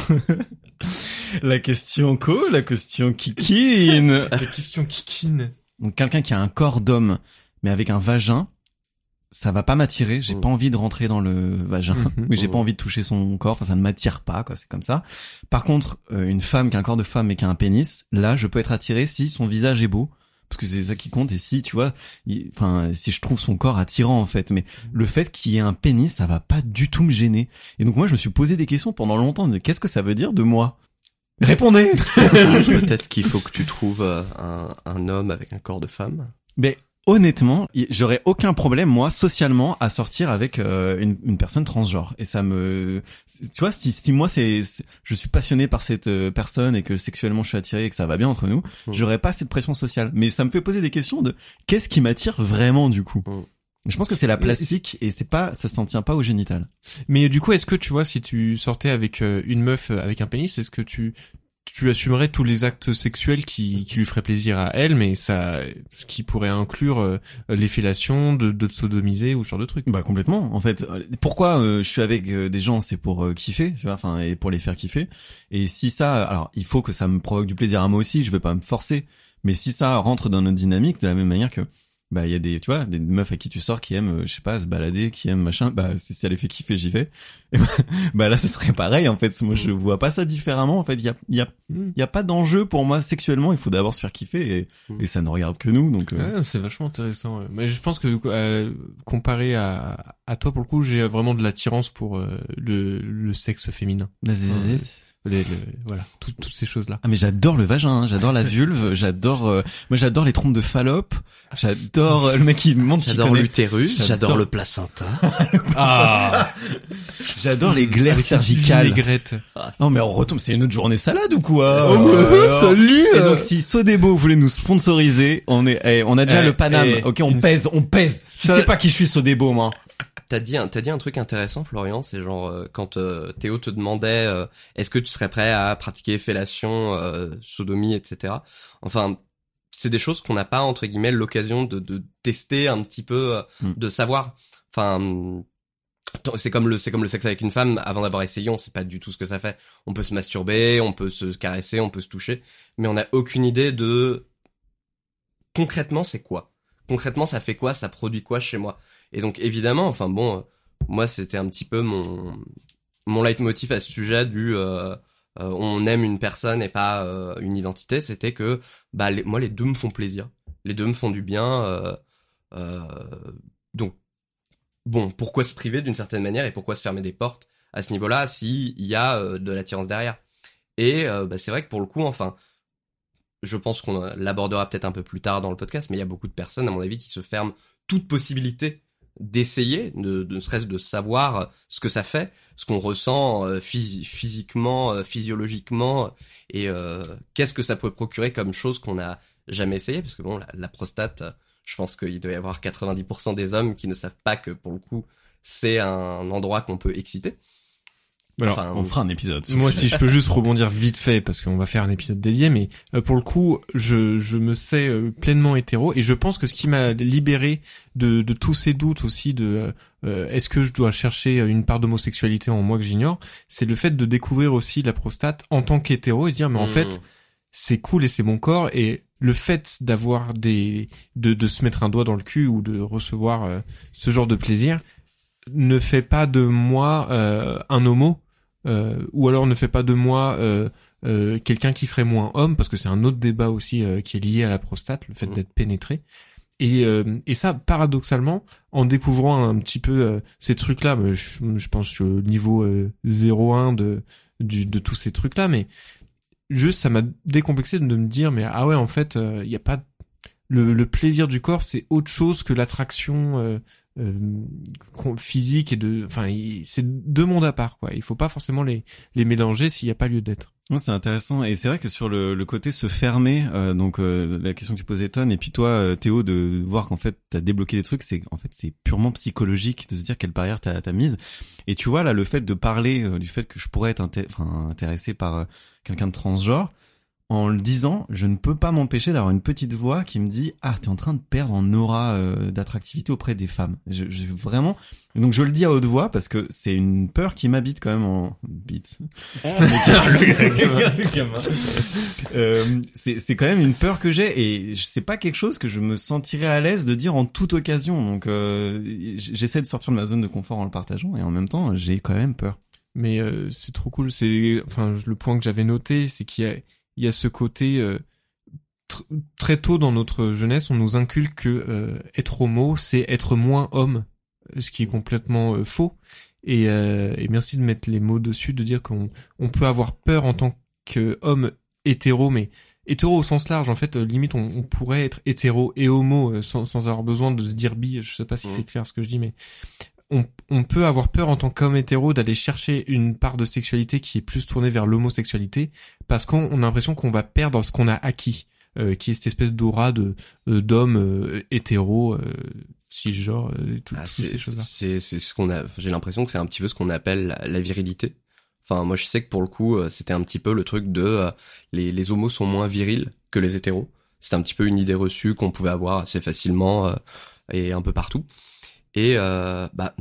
[SPEAKER 5] La question co, la question kikine.
[SPEAKER 4] La question kikine.
[SPEAKER 5] Donc quelqu'un qui a un corps d'homme mais avec un vagin, ça va pas m'attirer, j'ai
[SPEAKER 6] Mm.
[SPEAKER 5] pas envie de rentrer dans le vagin,
[SPEAKER 4] Mhm.
[SPEAKER 5] oui, j'ai
[SPEAKER 6] Mm.
[SPEAKER 5] pas envie de toucher son corps, enfin ça ne m'attire pas quoi, c'est comme ça. Par contre, euh, une femme qui a un corps de femme mais qui a un pénis, là je peux être attiré si son visage est beau. Parce que c'est ça qui compte, et si, tu vois, il- enfin, si je trouve son corps attirant, en fait, mais le fait qu'il y ait un pénis, ça va pas du tout me gêner. Et donc moi, je me suis posé des questions pendant longtemps, de qu'est-ce que ça veut dire de moi? Répondez!
[SPEAKER 6] Peut-être qu'il faut que tu trouves euh, un, un homme avec un corps de femme.
[SPEAKER 5] Mais honnêtement, y- j'aurais aucun problème, moi, socialement, à sortir avec euh, une, une personne transgenre. Et ça me... c'est- Tu vois, si, si moi, c'est, c'est- je suis passionné par cette euh, personne et que sexuellement je suis attiré et que ça va bien entre nous,
[SPEAKER 6] Mm.
[SPEAKER 5] j'aurais pas cette pression sociale. Mais ça me fait poser des questions de qu'est-ce qui m'attire vraiment, du coup.
[SPEAKER 6] Mm.
[SPEAKER 5] Je pense que c'est la plastique et c'est pas, ça s'en tient pas au génital.
[SPEAKER 4] Mais du coup, est-ce que tu vois, si tu sortais avec euh, une meuf euh, avec un pénis, est-ce que tu tu assumerais tous les actes sexuels qui qui lui feraient plaisir à elle, mais ça, ce qui pourrait inclure euh, les fellations, de, de te sodomiser ou ce genre de trucs.
[SPEAKER 5] Bah complètement. En fait, Euh, pourquoi euh, je suis avec euh, des gens, c'est pour euh, kiffer, tu vois, enfin et pour les faire kiffer. Et si ça, alors il faut que ça me provoque du plaisir à moi aussi. Je vais pas me forcer. Mais si ça rentre dans notre dynamique de la même manière que bah il y a des, tu vois, des meufs à qui tu sors qui aiment, euh, je sais pas, se balader, qui aiment machin, bah si ça les fait kiffer, j'y vais. Et bah, bah là, ce serait pareil en fait. Moi, je vois pas ça différemment. En fait, il y a, il y a, il y a pas d'enjeu pour moi sexuellement. Il faut d'abord se faire kiffer et,
[SPEAKER 6] Mm.
[SPEAKER 5] et ça ne regarde que nous. Donc euh,
[SPEAKER 4] Ouais, c'est vachement intéressant. ouais. Mais je pense que euh, comparé à à toi pour le coup, j'ai vraiment de l'attirance pour euh, le le sexe féminin.
[SPEAKER 5] vas-y.
[SPEAKER 4] Les, le- voilà, tout- toutes ces choses là.
[SPEAKER 5] Ah mais j'adore le vagin, hein, j'adore la vulve, j'adore, euh, moi j'adore les trompes de Fallope, j'adore euh, le mec qui montre qu'il
[SPEAKER 6] J'adore
[SPEAKER 5] connaît,
[SPEAKER 6] l'utérus,
[SPEAKER 5] J'adore-
[SPEAKER 6] j'adore le placenta.
[SPEAKER 4] Ah,
[SPEAKER 5] j'adore les glaires
[SPEAKER 4] avec une petite
[SPEAKER 5] cervicales.
[SPEAKER 4] vinaigrette.
[SPEAKER 5] Non mais on retombe, c'est une autre journée salade ou quoi?
[SPEAKER 4] Oh, mais
[SPEAKER 5] Alors,
[SPEAKER 4] salut.
[SPEAKER 5] Et donc si Sodebo voulait nous sponsoriser, on est, eh, on a déjà
[SPEAKER 4] Eh,
[SPEAKER 5] le Paname,
[SPEAKER 4] eh,
[SPEAKER 5] ok, on pèse, on pèse. Tu
[SPEAKER 4] Ça-
[SPEAKER 5] sais pas qui je suis Sodebo, moi.
[SPEAKER 6] T'as dit un, t'as dit un truc intéressant, Florian, c'est genre euh, quand euh, Théo te demandait euh, est-ce que tu serais prêt à pratiquer fellation, euh, sodomie, et cetera. Enfin, c'est des choses qu'on n'a pas entre guillemets l'occasion de, de tester un petit peu, euh,
[SPEAKER 5] Mm.
[SPEAKER 6] de savoir. Enfin, hum, c'est comme le c'est comme le sexe avec une femme. Avant d'avoir essayé, on sait pas du tout ce que ça fait. On peut se masturber, on peut se caresser, on peut se toucher, mais on n'a aucune idée de concrètement c'est quoi? Concrètement ça fait quoi? Ça produit quoi chez moi? Et donc évidemment, enfin bon, euh, moi c'était un petit peu mon mon leitmotiv à ce sujet du euh, euh, on aime une personne et pas euh, une identité. C'était que bah les, moi les deux me font plaisir, les deux me font du bien. Euh, euh, donc bon, pourquoi se priver d'une certaine manière et pourquoi se fermer des portes à ce niveau-là si il y a euh, de l'attirance derrière? Et euh, bah c'est vrai que pour le coup, enfin, je pense qu'on l'abordera peut-être un peu plus tard dans le podcast, mais il y a beaucoup de personnes, à mon avis, qui se ferment toute possibilité d'essayer, de, de ne serait-ce de savoir ce que ça fait, ce qu'on ressent euh, phys- physiquement, euh, physiologiquement, et euh, qu'est-ce que ça peut procurer comme chose qu'on n'a jamais essayé, parce que bon, la, la prostate, je pense qu'il doit y avoir quatre-vingt-dix pour cent des hommes qui ne savent pas que pour le coup, c'est un endroit qu'on peut exciter.
[SPEAKER 5] Alors,
[SPEAKER 6] enfin,
[SPEAKER 5] on fera un épisode.
[SPEAKER 4] Moi, si je peux juste rebondir vite fait, parce qu'on va faire un épisode dédié, mais euh, pour le coup, je, je me sais euh, pleinement hétéro, et je pense que ce qui m'a libéré de, de tous ces doutes aussi de euh, est-ce que je dois chercher une part d'homosexualité en moi que j'ignore, c'est le fait de découvrir aussi la prostate en tant qu'hétéro et dire mais en
[SPEAKER 6] mmh.
[SPEAKER 4] fait c'est cool et c'est mon corps, et le fait d'avoir des de, de se mettre un doigt dans le cul ou de recevoir euh, ce genre de plaisir ne fait pas de moi euh, un homo. Euh, ou alors ne fait pas de moi euh, euh, quelqu'un qui serait moins homme, parce que c'est un autre débat aussi euh, qui est lié à la prostate, le fait mmh. d'être pénétré. Et, euh, et ça, paradoxalement, en découvrant un petit peu euh, ces trucs-là, mais je, je pense au niveau euh, zéro un de, du, de tous ces trucs-là, mais juste ça m'a décomplexé de me dire, mais ah ouais, en fait, il euh, y a pas le, le plaisir du corps, c'est autre chose que l'attraction euh, Euh, physique et de, enfin, c'est deux mondes à part, quoi. Il faut pas forcément les les mélanger s'il y a pas lieu d'être.
[SPEAKER 5] Ouais, c'est intéressant, et c'est vrai que sur le, le côté se fermer, euh, donc euh, la question que tu posais Ton, et puis toi euh, Théo, de voir qu'en fait t'as débloqué des trucs, c'est en fait c'est purement psychologique de se dire quelle barrière t'as, t'as mise. Et tu vois là, le fait de parler euh, du fait que je pourrais être inté- enfin intéressé par euh, quelqu'un de transgenre, en le disant, je ne peux pas m'empêcher d'avoir une petite voix qui me dit « Ah, t'es en train de perdre en aura euh, d'attractivité auprès des femmes. » Je, je vraiment. Donc je le dis à haute voix parce que c'est une peur qui m'habite quand même en bite. le gamin. euh, c'est c'est quand même une peur que j'ai, et c'est pas quelque chose que je me sentirais à l'aise de dire en toute occasion. Donc euh, j'essaie de sortir de ma zone de confort en le partageant, et en même temps j'ai quand même peur.
[SPEAKER 4] Mais euh, c'est trop cool. C'est enfin le point que j'avais noté, c'est qu'il y a il y a ce côté euh, tr- très tôt dans notre jeunesse, on nous inculque que euh, être homo, c'est être moins homme, ce qui est complètement euh, faux. Et, euh, et merci de mettre les mots dessus, de dire qu'on on peut avoir peur en tant qu'homme hétéro, mais hétéro au sens large. En fait, euh, limite, on, on pourrait être hétéro et homo euh, sans, sans avoir besoin de se dire bi. Je sais pas si mmh. c'est clair ce que je dis, mais On, on peut avoir peur en tant qu'homme hétéro d'aller chercher une part de sexualité qui est plus tournée vers l'homosexualité, parce qu'on on a l'impression qu'on va perdre ce qu'on a acquis, euh, qui est cette espèce d'aura de euh, d'homme euh, hétéro, euh, cisgenre, euh, tout,
[SPEAKER 6] ah,
[SPEAKER 4] toutes
[SPEAKER 6] c'est,
[SPEAKER 4] ces choses-là.
[SPEAKER 6] C'est, c'est ce qu'on a. J'ai l'impression que c'est un petit peu ce qu'on appelle la, la virilité. Enfin, moi, je sais que pour le coup, c'était un petit peu le truc de euh, les les homos sont moins virils que les hétéros. C'était un petit peu une idée reçue qu'on pouvait avoir assez facilement euh, et un peu partout. Et euh, bah,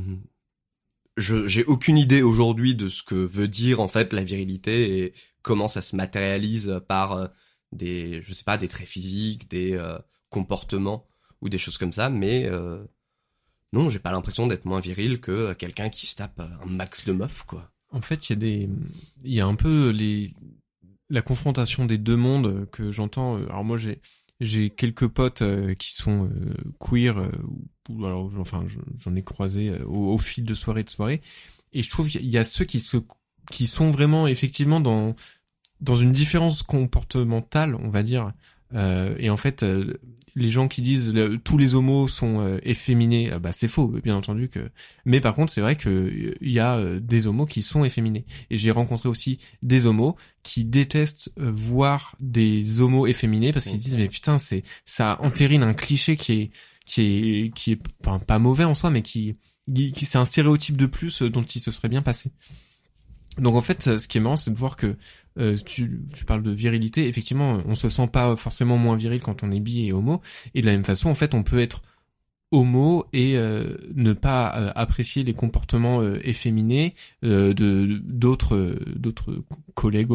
[SPEAKER 6] je j'ai aucune idée aujourd'hui de ce que veut dire en fait la virilité et comment ça se matérialise par euh, des, je sais pas, des traits physiques, des euh, comportements ou des choses comme ça. Mais euh, non, j'ai pas l'impression d'être moins viril que quelqu'un qui se tape un max de meufs, quoi.
[SPEAKER 4] En fait, il y a des, il y a un peu les la confrontation des deux mondes que j'entends. Alors moi, j'ai j'ai quelques potes euh, qui sont euh, queer. Euh, ou alors enfin j'en ai croisé au, au fil de soirée de soirée, et je trouve qu'il y a ceux qui se qui sont vraiment effectivement dans dans une différence comportementale, on va dire, euh, et en fait euh, les gens qui disent le, tous les homos sont euh, efféminés, euh, bah c'est faux, bien entendu que, mais par contre c'est vrai que il y a euh, des homos qui sont efféminés, et j'ai rencontré aussi des homos qui détestent euh, voir des homos efféminés parce qu'ils disent mais putain, c'est ça entérine un cliché qui est qui est qui est pas, pas mauvais en soi, mais qui, qui c'est un stéréotype de plus dont il se serait bien passé. Donc en fait, ce qui est marrant, c'est de voir que euh, tu, tu parles de virilité. Effectivement, on se sent pas forcément moins viril quand on est bi et homo. Et de la même façon, en fait, on peut être homo et euh, ne pas euh, apprécier les comportements euh, efféminés euh, de d'autres euh, d'autres collègues homo.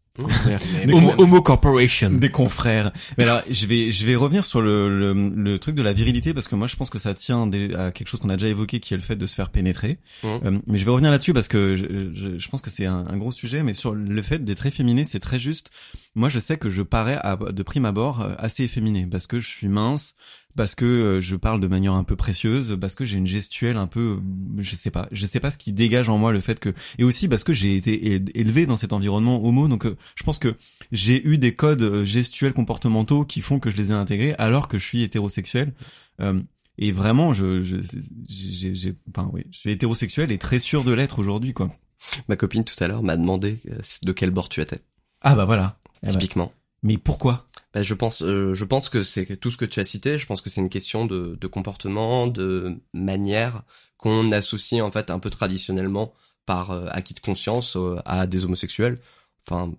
[SPEAKER 4] Des Homo, Homo Corporation.
[SPEAKER 5] Des confrères. Mais alors, je vais, je vais revenir sur le, le, le truc de la virilité parce que moi, je pense que ça tient des, à quelque chose qu'on a déjà évoqué, qui est le fait de se faire pénétrer. Mmh. Euh, mais je vais revenir là-dessus parce que je, je, je pense que c'est un, un gros sujet. Mais sur le fait d'être efféminé, c'est très juste. Moi, je sais que je parais à, de prime abord assez efféminé parce que je suis mince, parce que je parle de manière un peu précieuse, parce que j'ai une gestuelle un peu, je sais pas, je sais pas ce qui dégage en moi le fait que, et aussi parce que j'ai été élevé dans cet environnement homo, donc je pense que j'ai eu des codes gestuels comportementaux qui font que je les ai intégrés alors que je suis hétérosexuel. Euh, et vraiment, je, je, j'ai, j'ai, enfin oui, je suis hétérosexuel et très sûr de l'être aujourd'hui, quoi.
[SPEAKER 6] Ma copine tout à l'heure m'a demandé de quel bord tu étais.
[SPEAKER 5] Ah bah voilà.
[SPEAKER 6] Typiquement.
[SPEAKER 5] Eh ben. Mais pourquoi?
[SPEAKER 6] Bah, je pense, euh, je pense que c'est tout ce que tu as cité. Je pense que c'est une question de, de comportement, de manière qu'on associe en fait un peu traditionnellement par euh, acquis de conscience euh, à des homosexuels. Enfin,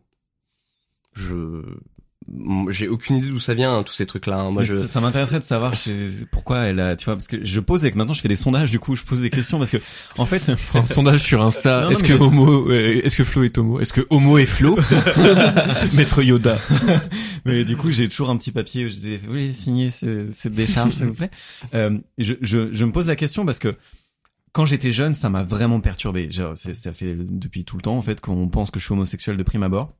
[SPEAKER 6] je, j'ai aucune idée d'où ça vient, hein, tous ces trucs-là. Hein. Moi, je...
[SPEAKER 5] ça, ça m'intéresserait de savoir chez, pourquoi elle a, tu vois, parce que je pose, et que maintenant je fais des sondages, du coup, je pose des questions parce que, en fait,
[SPEAKER 4] un sondage sur Insta. Non, est-ce que
[SPEAKER 5] je...
[SPEAKER 4] homo, euh, est-ce que Flo est homo? Est-ce que homo est Flo? Maître Yoda.
[SPEAKER 5] Mais du coup, j'ai toujours un petit papier où je disais, vous voulez signer ce, cette décharge, s'il vous plaît? Euh, je, je, je me pose la question parce que, quand j'étais jeune, ça m'a vraiment perturbé. Genre, c'est, ça fait depuis tout le temps, en fait, qu'on pense que je suis homosexuel de prime abord.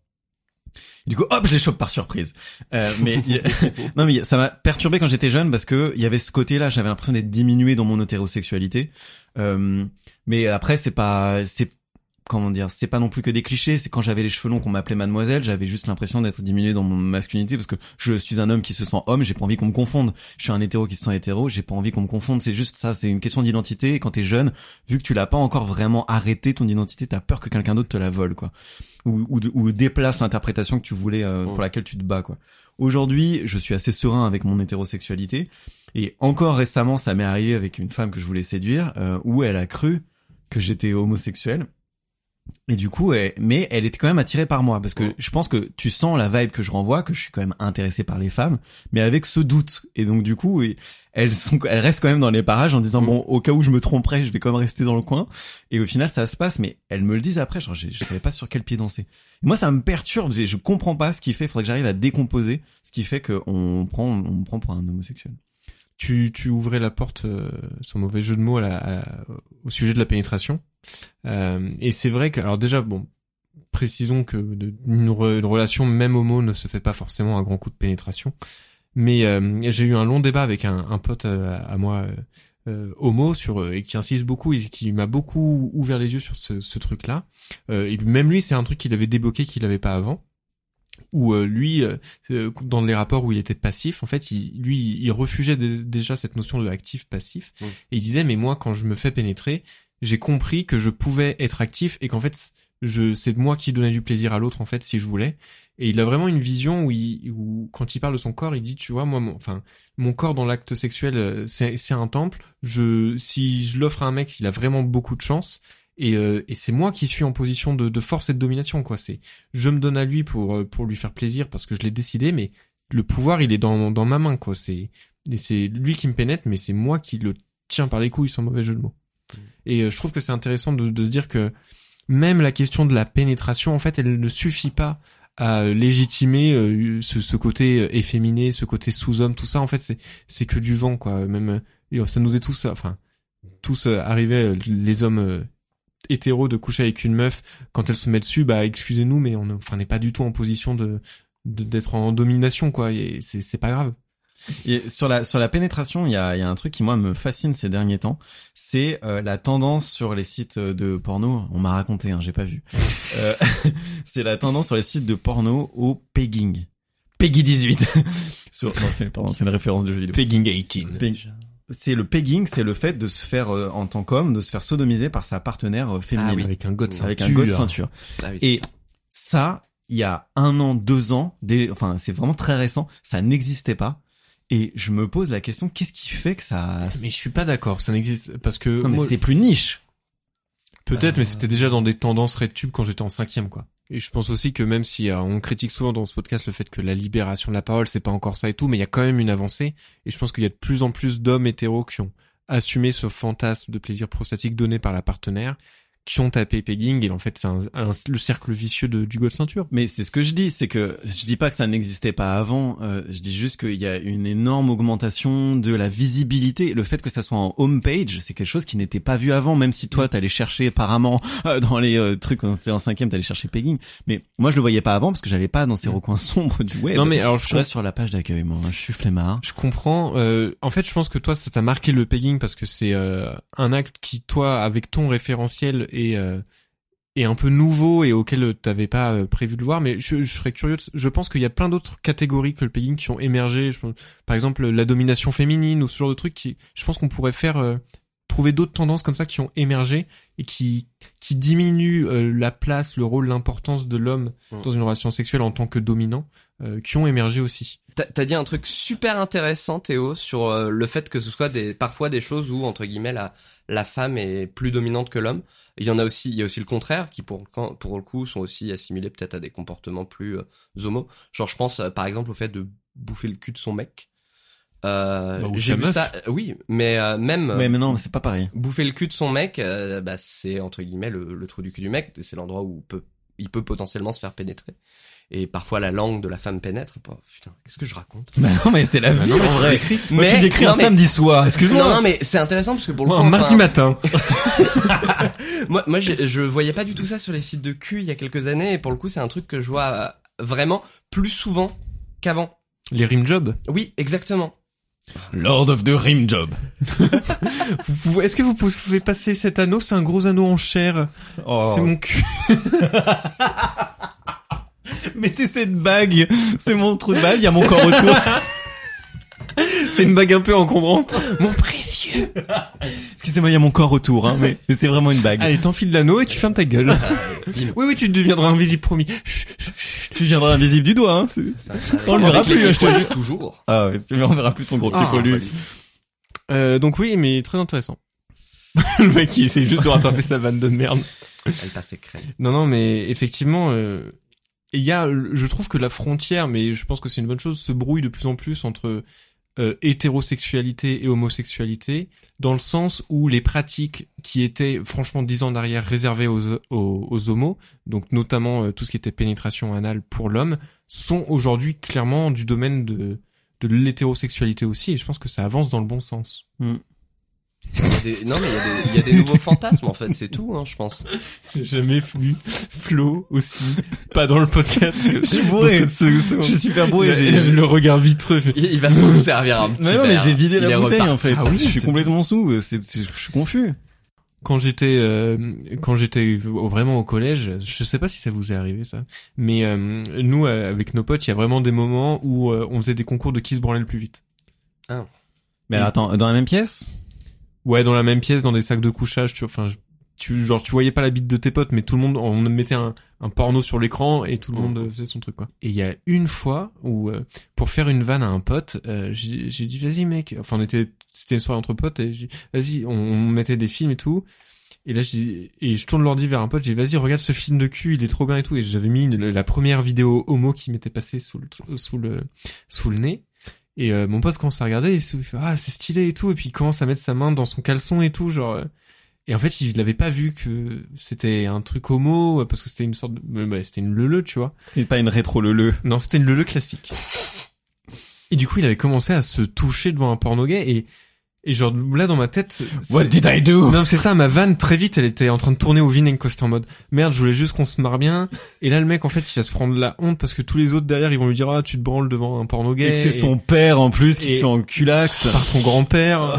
[SPEAKER 5] Du coup, hop, je les chope par surprise. Euh, mais non, mais ça m'a perturbé quand j'étais jeune parce que il y avait ce côté-là, j'avais l'impression d'être diminué dans mon hétérosexualité. Euh, mais après, c'est pas, c'est comment dire, c'est pas non plus que des clichés. C'est quand j'avais les cheveux longs qu'on m'appelait mademoiselle, j'avais juste l'impression d'être diminué dans mon masculinité parce que je suis un homme qui se sent homme, j'ai pas envie qu'on me confonde. Je suis un hétéro qui se sent hétéro, j'ai pas envie qu'on me confonde. C'est juste ça, c'est une question d'identité. Et quand t'es jeune, vu que tu l'as pas encore vraiment arrêté ton identité, t'as peur que quelqu'un d'autre te la vole, quoi. Ou, ou, ou déplace l'interprétation que tu voulais, euh, pour laquelle tu te bats, quoi. Aujourd'hui, je suis assez serein avec mon hétérosexualité. Et encore récemment, ça m'est arrivé avec une femme que je voulais séduire, euh, où elle a cru que j'étais homosexuel. Et du coup, elle, mais elle était quand même attirée par moi parce que je pense que tu sens la vibe que je renvoie, que je suis quand même intéressé par les femmes, mais avec ce doute. Et donc du coup, elles sont, elles restent quand même dans les parages en disant bon, au cas où je me tromperais, je vais quand même rester dans le coin. Et au final, ça se passe, mais elles me le disent après. Genre, je, je savais pas sur quel pied danser. Et moi, ça me perturbe. Je comprends pas ce qui fait. Il faudrait que j'arrive à décomposer ce qui fait qu'on prend, on me prend pour un homosexuel.
[SPEAKER 4] Tu, tu ouvrais la porte, euh, sans mauvais jeu de mots, à la, à la, au sujet de la pénétration. Euh, et c'est vrai que, alors déjà, bon, précisons que de, une, re, une relation même homo ne se fait pas forcément un grand coup de pénétration. Mais euh, j'ai eu un long débat avec un, un pote à, à moi euh, homo sur et qui insiste beaucoup et qui m'a beaucoup ouvert les yeux sur ce, ce truc-là. Euh, et même lui, c'est un truc qu'il avait débloqué qu'il avait pas avant. Où euh, lui, euh, dans les rapports où il était passif, en fait, il, lui, il refugeait d- déjà cette notion de actif-passif. Mmh. Et il disait, mais moi, quand je me fais pénétrer, j'ai compris que je pouvais être actif et qu'en fait, je, c'est moi qui donnais du plaisir à l'autre, en fait, si je voulais. Et il a vraiment une vision où, il, où quand il parle de son corps, il dit, tu vois, moi, mon, enfin, mon corps dans l'acte sexuel, c'est, c'est un temple. Je, si je l'offre à un mec, il a vraiment beaucoup de chance. Et, euh, et c'est moi qui suis en position de, de force et de domination, quoi. C'est, je me donne à lui pour pour lui faire plaisir parce que je l'ai décidé, mais le pouvoir il est dans dans ma main, quoi. C'est et c'est lui qui me pénètre, mais c'est moi qui le tiens par les couilles, sans mauvais jeu de mots. Mmh. Et euh, je trouve que c'est intéressant de, de se dire que même la question de la pénétration, en fait, elle ne suffit pas à légitimer euh, ce, ce côté efféminé, ce côté sous-homme, tout ça. En fait, c'est c'est que du vent, quoi. Même euh, ça nous est tous, enfin tous euh, arrivés, les hommes. Euh, hétéro de coucher avec une meuf quand elle se met dessus, bah excusez-nous mais on enfin n'est pas du tout en position de, de d'être en domination, quoi, et c'est c'est pas grave.
[SPEAKER 5] Et sur la sur la pénétration, il y a il y a un truc qui moi me fascine ces derniers temps, c'est euh, la tendance sur les sites de porno, on m'a raconté, hein, j'ai pas vu. euh, c'est la tendance sur les sites de porno au pegging. Peggy dix-huit. sur non, c'est pardon, c'est une référence de jeu vidéo.
[SPEAKER 4] Pegging dix-huit.
[SPEAKER 5] Pe- C'est le pegging, c'est le fait de se faire euh, en tant qu'homme, de se faire sodomiser par sa partenaire euh, féminine.
[SPEAKER 4] Ah oui, avec un god ceinture.
[SPEAKER 5] Avec un god ceinture.
[SPEAKER 6] Ah oui,
[SPEAKER 5] et
[SPEAKER 6] ça.
[SPEAKER 5] ça, il y a un an, deux ans, des, enfin c'est vraiment très récent, ça n'existait pas. Et je me pose la question, qu'est-ce qui fait que ça...
[SPEAKER 4] Mais je suis pas d'accord, ça n'existe parce que...
[SPEAKER 5] Non, mais
[SPEAKER 4] moi,
[SPEAKER 5] c'était plus niche.
[SPEAKER 4] Peut-être, euh... mais c'était déjà dans des tendances RedTube quand j'étais en cinquième, quoi. Et je pense aussi que même si euh, on critique souvent dans ce podcast le fait que la libération de la parole, c'est pas encore ça et tout, mais il y a quand même une avancée. Et je pense qu'il y a de plus en plus d'hommes hétéros qui ont assumé ce fantasme de plaisir prostatique donné par la partenaire, qui ont tapé pegging, et en fait c'est un, un, le cercle vicieux de, du gold ceinture.
[SPEAKER 5] Mais c'est ce que je dis, c'est que je dis pas que ça n'existait pas avant, euh, je dis juste qu'il y a une énorme augmentation de la visibilité. Le fait que ça soit en homepage, c'est quelque chose qui n'était pas vu avant, même si toi t'allais chercher apparemment euh, dans les euh, trucs quand t'étais en cinquième, t'allais chercher pegging. Mais moi je le voyais pas avant parce que j'allais pas dans ces recoins sombres du web.
[SPEAKER 4] Non mais alors je,
[SPEAKER 5] je reste sur la page d'accueil, moi, je suis flemmard.
[SPEAKER 4] Je comprends. Euh, en fait, je pense que toi, ça t'a marqué le pegging parce que c'est euh, un acte qui, toi, avec ton référentiel, est, euh, est un peu nouveau et auquel t'avais pas euh, prévu de le voir. Mais je, je serais curieux. De, je pense qu'il y a plein d'autres catégories que le pegging qui ont émergé. Je pense, par exemple, la domination féminine ou ce genre de trucs. Qui, je pense qu'on pourrait faire euh, trouver d'autres tendances comme ça qui ont émergé et qui qui diminuent euh, la place, le rôle, l'importance de l'homme mmh. dans une relation sexuelle en tant que dominant, euh, qui ont émergé aussi.
[SPEAKER 6] T'as, t'as dit un truc super intéressant, Théo, sur euh, le fait que ce soit des parfois des choses où entre guillemets la la femme est plus dominante que l'homme. Il y en a aussi, il y a aussi le contraire qui pour le pour le coup sont aussi assimilés peut-être à des comportements plus euh, homo. Genre je pense euh, par exemple au fait de bouffer le cul de son mec. Euh,
[SPEAKER 4] bah,
[SPEAKER 6] j'ai vu meuf. ça, euh, oui, mais euh, même.
[SPEAKER 5] Ouais, mais non, c'est pas pareil.
[SPEAKER 6] Bouffer le cul de son mec, euh, bah c'est entre guillemets le, le trou du cul du mec, c'est l'endroit où peut, il peut potentiellement se faire pénétrer. Et parfois la langue de la femme pénètre. Oh, putain, qu'est-ce que je raconte?
[SPEAKER 5] Bah non, mais c'est la vie,
[SPEAKER 4] bah non,
[SPEAKER 5] en vrai. Moi,
[SPEAKER 6] mais,
[SPEAKER 5] je décris un
[SPEAKER 6] mais,
[SPEAKER 5] samedi soir. Excuse-moi.
[SPEAKER 6] Non, non, mais c'est intéressant parce que pour le
[SPEAKER 4] moi,
[SPEAKER 6] coup,
[SPEAKER 4] un
[SPEAKER 6] enfin,
[SPEAKER 4] mardi matin.
[SPEAKER 6] moi, moi, je, je voyais pas du tout ça sur les sites de cul il y a quelques années, et pour le coup, c'est un truc que je vois vraiment plus souvent qu'avant.
[SPEAKER 4] Les rim jobs.
[SPEAKER 6] Oui, exactement.
[SPEAKER 5] Lord of the Rim Job.
[SPEAKER 4] vous pouvez, est-ce que vous pouvez passer cet anneau? C'est un gros anneau en chair.
[SPEAKER 5] Oh.
[SPEAKER 4] C'est mon cul.
[SPEAKER 5] Mettez cette bague. C'est mon trou de balle. Il y a mon corps autour.
[SPEAKER 4] C'est une bague un peu encombrante.
[SPEAKER 6] Mon précieux.
[SPEAKER 5] Excusez-moi, il y a mon corps autour, hein, mais, mais c'est vraiment une bague.
[SPEAKER 4] Allez, t'enfiles l'anneau et tu fermes ta gueule. Oui, oui, tu deviendras invisible, promis. Chut, chut, chut,
[SPEAKER 5] tu deviendras invisible du doigt, hein. C'est...
[SPEAKER 6] On le verra plus, je te jure. Toujours.
[SPEAKER 5] Ah ouais, on verra plus ton gros pied poilu.
[SPEAKER 4] Euh, donc oui, mais très intéressant. Le mec, il essaie juste de rattraper sa vanne de merde.
[SPEAKER 6] Elle passe crème.
[SPEAKER 4] Non, non, mais effectivement, euh, il y a, je trouve que la frontière, mais je pense que c'est une bonne chose, se brouille de plus en plus entre Euh, hétérosexualité et homosexualité, dans le sens où les pratiques qui étaient franchement dix ans en arrière réservées aux, aux, aux homos, donc notamment euh, tout ce qui était pénétration anale pour l'homme, sont aujourd'hui clairement du domaine de, de l'hétérosexualité aussi, et je pense que ça avance dans le bon sens.
[SPEAKER 5] Mm.
[SPEAKER 6] Il y a des... Non mais il y, a des... il y a des nouveaux fantasmes en fait, c'est tout, hein, je pense.
[SPEAKER 4] J'ai jamais vu Flo aussi, pas dans le podcast.
[SPEAKER 5] Je suis bourré, ce, ce, je suis super bourré, j'ai,
[SPEAKER 4] j'ai le regard vitreux.
[SPEAKER 6] Il, il va se servir un petit
[SPEAKER 5] mais non,
[SPEAKER 6] verre.
[SPEAKER 5] mais j'ai vidé
[SPEAKER 6] il
[SPEAKER 5] la bouteille
[SPEAKER 6] reparti.
[SPEAKER 5] en fait.
[SPEAKER 4] Ah oui,
[SPEAKER 5] je suis complètement sous, c'est, c'est, je suis confus.
[SPEAKER 4] Quand j'étais euh, quand j'étais vraiment au collège, je sais pas si ça vous est arrivé ça, mais euh, nous euh, avec nos potes, il y a vraiment des moments où euh, on faisait des concours de qui se branlait le plus vite.
[SPEAKER 6] Ah.
[SPEAKER 5] Mais alors attends, dans la même pièce?
[SPEAKER 4] Ouais, dans la même pièce, dans des sacs de couchage, tu enfin tu genre tu voyais pas la bite de tes potes, mais tout le monde, on mettait un un porno sur l'écran et tout le monde faisait son truc quoi. Et il y a une fois où euh, pour faire une vanne à un pote, euh, j'ai j'ai dit vas-y mec, enfin on était c'était une soirée entre potes et j'ai dit vas-y, on, on mettait des films et tout. Et là je dis et je tourne l'ordi vers un pote, j'ai dit vas-y regarde ce film de cul, il est trop bien et tout, et j'avais mis une, la première vidéo homo qui m'était passée sous le sous le sous le nez. Et euh, mon pote commence à regarder, et il fait ah c'est stylé et tout, et puis il commence à mettre sa main dans son caleçon et tout, genre. Euh, et en fait il l'avait pas vu que c'était un truc homo parce que c'était une sorte de, bah, c'était une leu-leu, tu vois.
[SPEAKER 5] C'est pas une rétro leu-leu.
[SPEAKER 4] Non, c'était une leu-leu classique. Et du coup il avait commencé à se toucher devant un porno gay et et genre là dans ma tête.
[SPEAKER 5] What did I do?
[SPEAKER 4] Non c'est ça, ma vanne très vite elle était en train de tourner au vinaigre quoi, c'était en mode merde je voulais juste qu'on se marre bien. Et là le mec en fait il va se prendre la honte parce que tous les autres derrière ils vont lui dire ah tu te branles devant un porno gay.
[SPEAKER 5] Et que c'est
[SPEAKER 4] et...
[SPEAKER 5] son père en plus qui
[SPEAKER 4] et...
[SPEAKER 5] se fait en culax
[SPEAKER 4] par son grand-père.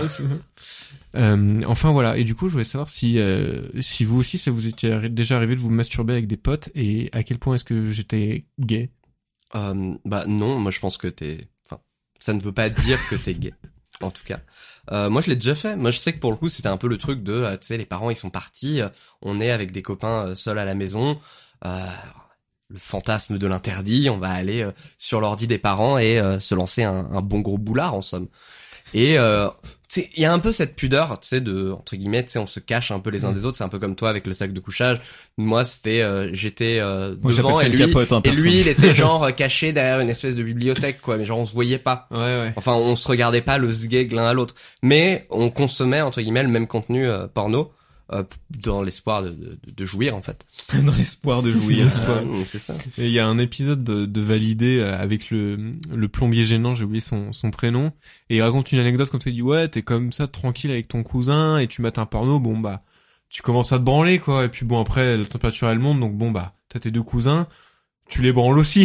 [SPEAKER 4] euh, enfin voilà, et du coup je voulais savoir si euh, si vous aussi ça vous était déjà arrivé de vous masturber avec des potes et à quel point est-ce que j'étais gay.
[SPEAKER 6] Euh, bah non, moi je pense que t'es. Enfin, ça ne veut pas dire que t'es gay. En tout cas, euh, moi je l'ai déjà fait. Moi je sais que pour le coup c'était un peu le truc de, euh, tu sais, les parents ils sont partis, euh, on est avec des copains euh, seuls à la maison, euh, le fantasme de l'interdit, on va aller euh, sur l'ordi des parents et euh, se lancer un, un bon gros boulard en somme. Et euh, tu sais, il y a un peu cette pudeur, tu sais, de entre guillemets, tu sais, on se cache un peu les uns des autres. C'est un peu comme toi avec le sac de couchage. Moi, c'était, euh, j'étais euh,
[SPEAKER 5] Moi,
[SPEAKER 6] devant et lui,
[SPEAKER 5] capote, hein,
[SPEAKER 6] et lui, il était genre euh, caché derrière une espèce de bibliothèque, quoi. Mais genre, on se voyait pas.
[SPEAKER 4] Ouais ouais.
[SPEAKER 6] Enfin, on se regardait pas le sgeg l'un à l'autre. Mais on consommait entre guillemets le même contenu euh, porno. euh, dans l'espoir de, de, de jouir en fait.
[SPEAKER 5] Dans l'espoir de jouir.
[SPEAKER 6] Ah, c'est ça.
[SPEAKER 4] Et il y a un épisode de, de Validé avec le, le plombier gênant, j'ai oublié son, son prénom, et il raconte une anecdote comme ça, il dit ouais, t'es comme ça tranquille avec ton cousin et tu mates un porno, bon bah tu commences à te branler quoi, et puis bon après la température elle monte, donc bon bah t'as tes deux cousins, tu les branles aussi.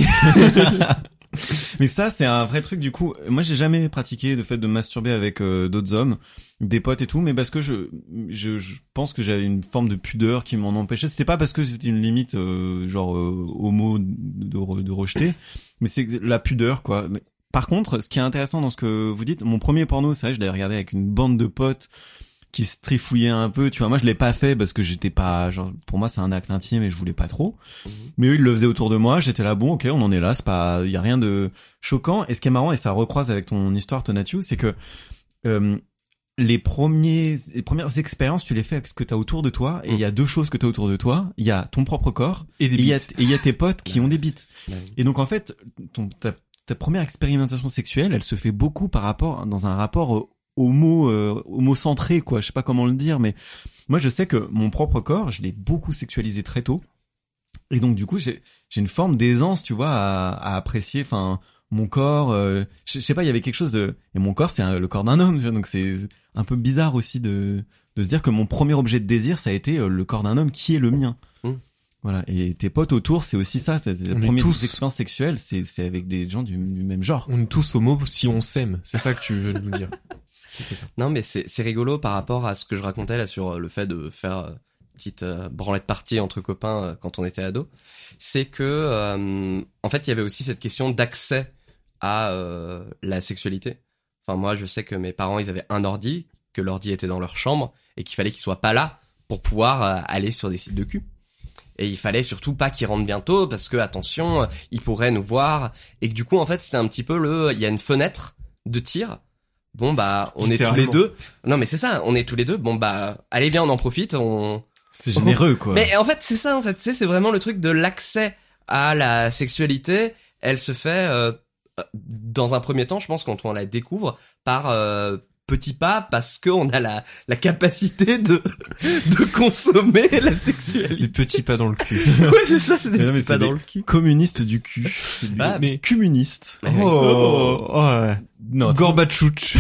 [SPEAKER 5] Mais ça, c'est un vrai truc du coup. Moi, j'ai jamais pratiqué le fait de masturber avec euh, d'autres hommes, des potes et tout, mais parce que je, je, je pense que j'avais une forme de pudeur qui m'en empêchait. C'était pas parce que c'était une limite euh, genre euh, homo de, de rejeter, mais c'est la pudeur quoi. Mais, par contre, ce qui est intéressant dans ce que vous dites, mon premier porno, c'est vrai, je l'avais regardé avec une bande de potes qui se trifouillaient un peu, tu vois. Moi, je l'ai pas fait parce que j'étais pas, genre, pour moi, c'est un acte intime et je voulais pas trop. Mmh. Mais eux, ils le faisaient autour de moi. J'étais là, bon, ok, on en est là. C'est pas, il y a rien de choquant. Et ce qui est marrant, et ça recroise avec ton histoire, Tonatiuh, c'est que, euh, les premiers, les premières expériences, tu les fais avec ce que t'as autour de toi. Et il mmh. y a deux choses que t'as autour de toi. Il y a ton propre corps
[SPEAKER 4] et des
[SPEAKER 5] il y a,
[SPEAKER 4] bites.
[SPEAKER 5] et il y a tes potes qui ont des bites. Et donc, en fait, ton, ta, ta première expérimentation sexuelle, elle se fait beaucoup par rapport, dans un rapport homo euh, homocentré quoi, je sais pas comment le dire, mais moi je sais que mon propre corps, je l'ai beaucoup sexualisé très tôt, et donc du coup j'ai j'ai une forme d'aisance, tu vois, à, à apprécier, enfin mon corps, euh, je, je sais pas, il y avait quelque chose de, et mon corps c'est un, le corps d'un homme, tu vois, donc c'est un peu bizarre aussi de de se dire que mon premier objet de désir ça a été le corps d'un homme qui est le mien. Mmh. Voilà, et tes potes autour, c'est aussi ça. C'est la première tous... expérience sexuelle, c'est c'est avec des gens du, du même genre.
[SPEAKER 4] On est tous homo si on s'aime, c'est ça que tu veux nous dire.
[SPEAKER 6] Non mais c'est c'est rigolo par rapport à ce que je racontais là sur le fait de faire euh, petite euh, branlette partie entre copains euh, quand on était ado. C'est que euh, en fait il y avait aussi cette question d'accès à euh, la sexualité. Enfin moi je sais que mes parents ils avaient un ordi, que l'ordi était dans leur chambre et qu'il fallait qu'il soit pas là pour pouvoir euh, aller sur des sites de cul. Et il fallait surtout pas qu'il rentre bientôt parce que attention, euh, il pourrait nous voir, et que du coup en fait c'est un petit peu le, il y a une fenêtre de tir. Bon bah on est tous les deux. Non mais c'est ça, on est tous les deux. Bon bah allez viens on en profite. On.
[SPEAKER 5] C'est généreux quoi.
[SPEAKER 6] Mais en fait c'est ça en fait, c'est c'est vraiment le truc de l'accès à la sexualité. Elle se fait euh, dans un premier temps, je pense quand on la découvre par euh, petits pas parce que on a la la capacité de de consommer la sexualité.
[SPEAKER 4] Des petits pas dans le cul.
[SPEAKER 6] Ouais c'est ça, c'est des
[SPEAKER 5] mais non, mais
[SPEAKER 6] petits pas dans le cul.
[SPEAKER 5] Communiste du cul.
[SPEAKER 6] Bah,
[SPEAKER 5] mais communiste.
[SPEAKER 6] Mais
[SPEAKER 4] oh, oh, oh ouais.
[SPEAKER 5] Non,
[SPEAKER 4] Gorbatchouch.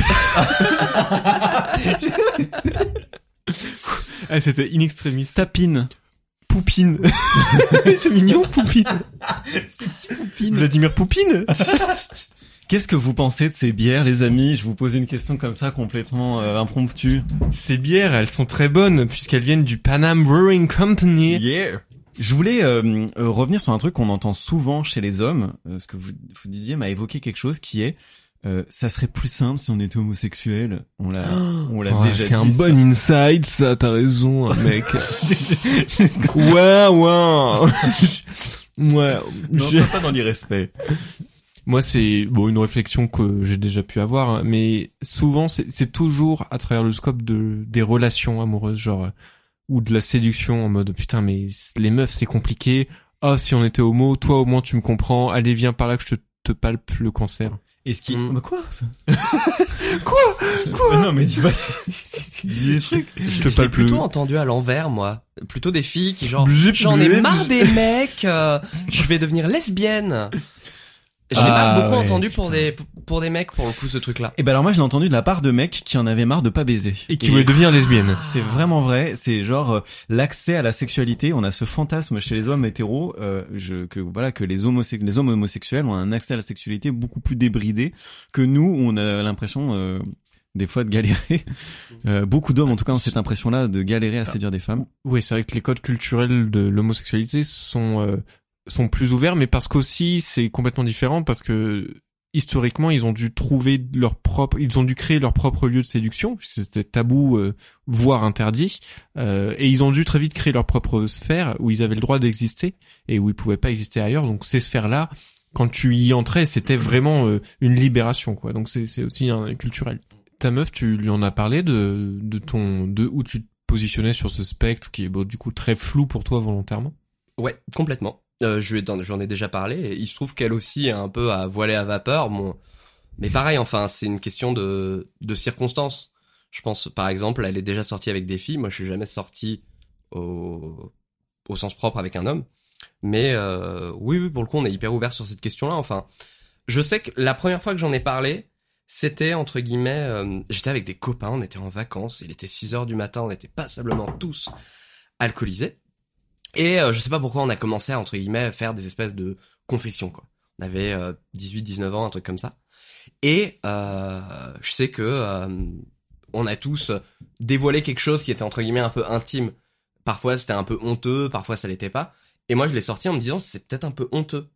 [SPEAKER 4] Ah, c'était in extremis.
[SPEAKER 5] Tapine.
[SPEAKER 4] Poupine. C'est mignon, Poupine.
[SPEAKER 5] C'est qui Poupine?
[SPEAKER 4] Vladimir Poupine.
[SPEAKER 5] Qu'est-ce que vous pensez de ces bières, les amis? Je vous pose une question comme ça, complètement euh, impromptue.
[SPEAKER 4] Ces bières, elles sont très bonnes puisqu'elles viennent du Panam Brewing Company.
[SPEAKER 5] Yeah. Je voulais euh, euh, revenir sur un truc qu'on entend souvent chez les hommes. Euh, ce que vous, vous disiez m'a évoqué quelque chose qui est euh, ça serait plus simple si on était homosexuel. On l'a, on l'a
[SPEAKER 4] oh,
[SPEAKER 5] déjà dit.
[SPEAKER 4] C'est un bon insight, ça. T'as raison, mec. ouais, ouais. Ouais.
[SPEAKER 5] Non,
[SPEAKER 4] je...
[SPEAKER 5] sois pas dans l'irrespect.
[SPEAKER 4] Moi, c'est bon une réflexion que j'ai déjà pu avoir, hein, mais souvent c'est, c'est toujours à travers le scope de des relations amoureuses, genre ou de la séduction en mode putain mais les meufs c'est compliqué. Oh si on était homo, toi au moins tu me comprends. Allez viens par là que je te, te palpe le cancer.
[SPEAKER 5] Et ce qui
[SPEAKER 6] mmh.
[SPEAKER 5] bah quoi
[SPEAKER 4] quoi quoi
[SPEAKER 5] non mais dis pas dis des trucs.
[SPEAKER 6] Je te parle plutôt entendu à l'envers moi, plutôt des filles qui genre j'en ai marre des mecs, euh, je vais devenir lesbienne. Je l'ai
[SPEAKER 5] ah,
[SPEAKER 6] pas beaucoup
[SPEAKER 5] ouais,
[SPEAKER 6] entendu
[SPEAKER 5] putain.
[SPEAKER 6] pour des pour des mecs pour le coup ce truc là.
[SPEAKER 5] Et ben alors moi je l'ai entendu de la part de mecs qui en avaient marre de pas baiser
[SPEAKER 4] et qui voulaient devenir lesbiennes.
[SPEAKER 5] C'est vraiment vrai, c'est genre euh, l'accès à la sexualité, on a ce fantasme chez les hommes hétéros euh, je que voilà que les homosexuels les hommes homosexuels ont un accès à la sexualité beaucoup plus débridé que nous, on a l'impression euh, des fois de galérer. Euh, beaucoup d'hommes en tout cas ont cette impression-là de galérer à séduire des femmes.
[SPEAKER 4] Oui, c'est vrai que les codes culturels de l'homosexualité sont euh, sont plus ouverts, mais parce qu'aussi c'est complètement différent parce que historiquement ils ont dû trouver leur propre, ils ont dû créer leur propre lieu de séduction puisque c'était tabou euh, voire interdit, euh, et ils ont dû très vite créer leur propre sphère où ils avaient le droit d'exister et où ils pouvaient pas exister ailleurs. Donc ces sphères-là, quand tu y entrais, c'était vraiment euh, une libération quoi. Donc c'est c'est aussi hein, culturel. Ta meuf, tu lui en as parlé de de ton de où tu te positionnais sur ce spectre qui est bon, du coup très flou pour toi volontairement?
[SPEAKER 6] Ouais, complètement. Euh, je lui ai, j'en ai déjà parlé, et il se trouve qu'elle aussi est un peu à voiler à vapeur, bon, mais pareil, enfin, c'est une question de, de circonstances. Je pense, par exemple, elle est déjà sortie avec des filles. Moi, je suis jamais sorti au, au sens propre avec un homme. Mais euh, oui, oui, pour le coup, on est hyper ouvert sur cette question-là. Enfin, je sais que la première fois que j'en ai parlé, c'était, entre guillemets, euh, j'étais avec des copains, on était en vacances, il était six heures du matin, on était passablement tous alcoolisés. Et euh, je sais pas pourquoi on a commencé à, entre guillemets, faire des espèces de confessions, quoi. On avait euh, dix-huit dix-neuf ans, un truc comme ça. Et euh, je sais que euh, on a tous dévoilé quelque chose qui était, entre guillemets, un peu intime. Parfois, c'était un peu honteux, parfois, ça l'était pas. Et moi, je l'ai sorti en me disant, c'est peut-être un peu honteux.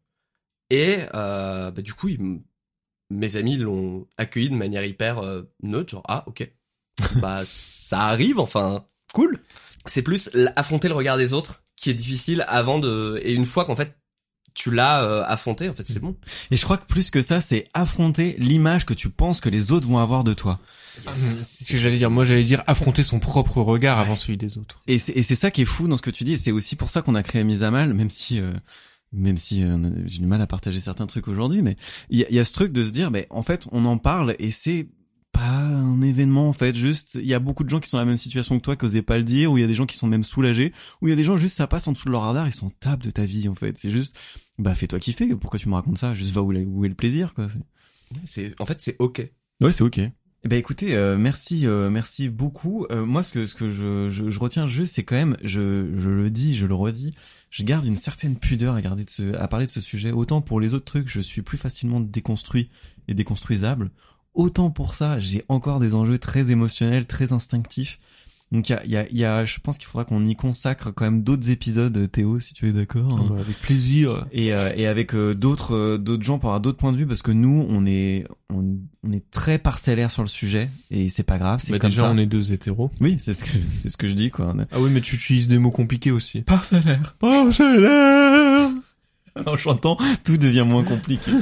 [SPEAKER 6] Et euh, bah, du coup, ils, mes amis l'ont accueilli de manière hyper euh, neutre, genre, ah, ok. Bah, ça arrive, enfin, cool. C'est plus affronter le regard des autres qui est difficile avant de... Et une fois qu'en fait, tu l'as euh, affronté, en fait, c'est bon.
[SPEAKER 5] Et je crois que plus que ça, c'est affronter l'image que tu penses que les autres vont avoir de toi.
[SPEAKER 4] C'est ce que j'allais dire. Moi, j'allais dire affronter son propre regard avant celui des autres.
[SPEAKER 5] Et c'est, et c'est ça qui est fou dans ce que tu dis. Et c'est aussi pour ça qu'on a créé Mise à Mal, même si, euh, même si euh, j'ai du mal à partager certains trucs aujourd'hui. Mais il y a, y a ce truc de se dire, mais en fait, on en parle et c'est pas un événement en fait. Juste, il y a beaucoup de gens qui sont dans la même situation que toi, qui osaient pas le dire, ou il y a des gens qui sont même soulagés, ou il y a des gens juste ça passe en dessous de leur radar, ils s'en tapent de ta vie en fait. C'est juste, bah fais-toi kiffer. Pourquoi tu me racontes ça? Juste va où, où est le plaisir quoi. C'est...
[SPEAKER 6] c'est, en fait, c'est ok.
[SPEAKER 5] Ouais, c'est ok. Eh ben écoutez, euh, merci, euh, merci beaucoup. Euh, moi, ce que ce que je, je je retiens juste, c'est quand même, je je le dis, je le redis, je garde une certaine pudeur à garder de ce, à parler de ce sujet. Autant pour les autres trucs, je suis plus facilement déconstruit et déconstruisable. Autant pour ça, j'ai encore des enjeux très émotionnels, très instinctifs. Donc il y a, il y a, il y a, je pense qu'il faudra qu'on y consacre quand même d'autres épisodes, Théo, si tu es d'accord.
[SPEAKER 4] Oh, bah, avec plaisir.
[SPEAKER 5] Et euh, et avec euh, d'autres euh, d'autres gens pour avoir d'autres points de vue, parce que nous on est on, on est très parcellaire sur le sujet et c'est pas grave, c'est
[SPEAKER 4] bah,
[SPEAKER 5] comme
[SPEAKER 4] déjà,
[SPEAKER 5] ça.
[SPEAKER 4] on est deux hétéros.
[SPEAKER 5] Oui, c'est ce que c'est ce que je dis quoi.
[SPEAKER 4] Ah oui, mais tu utilises des mots compliqués aussi.
[SPEAKER 5] Parcellaire.
[SPEAKER 4] Parcellaire.
[SPEAKER 5] En chantant, tout devient moins compliqué.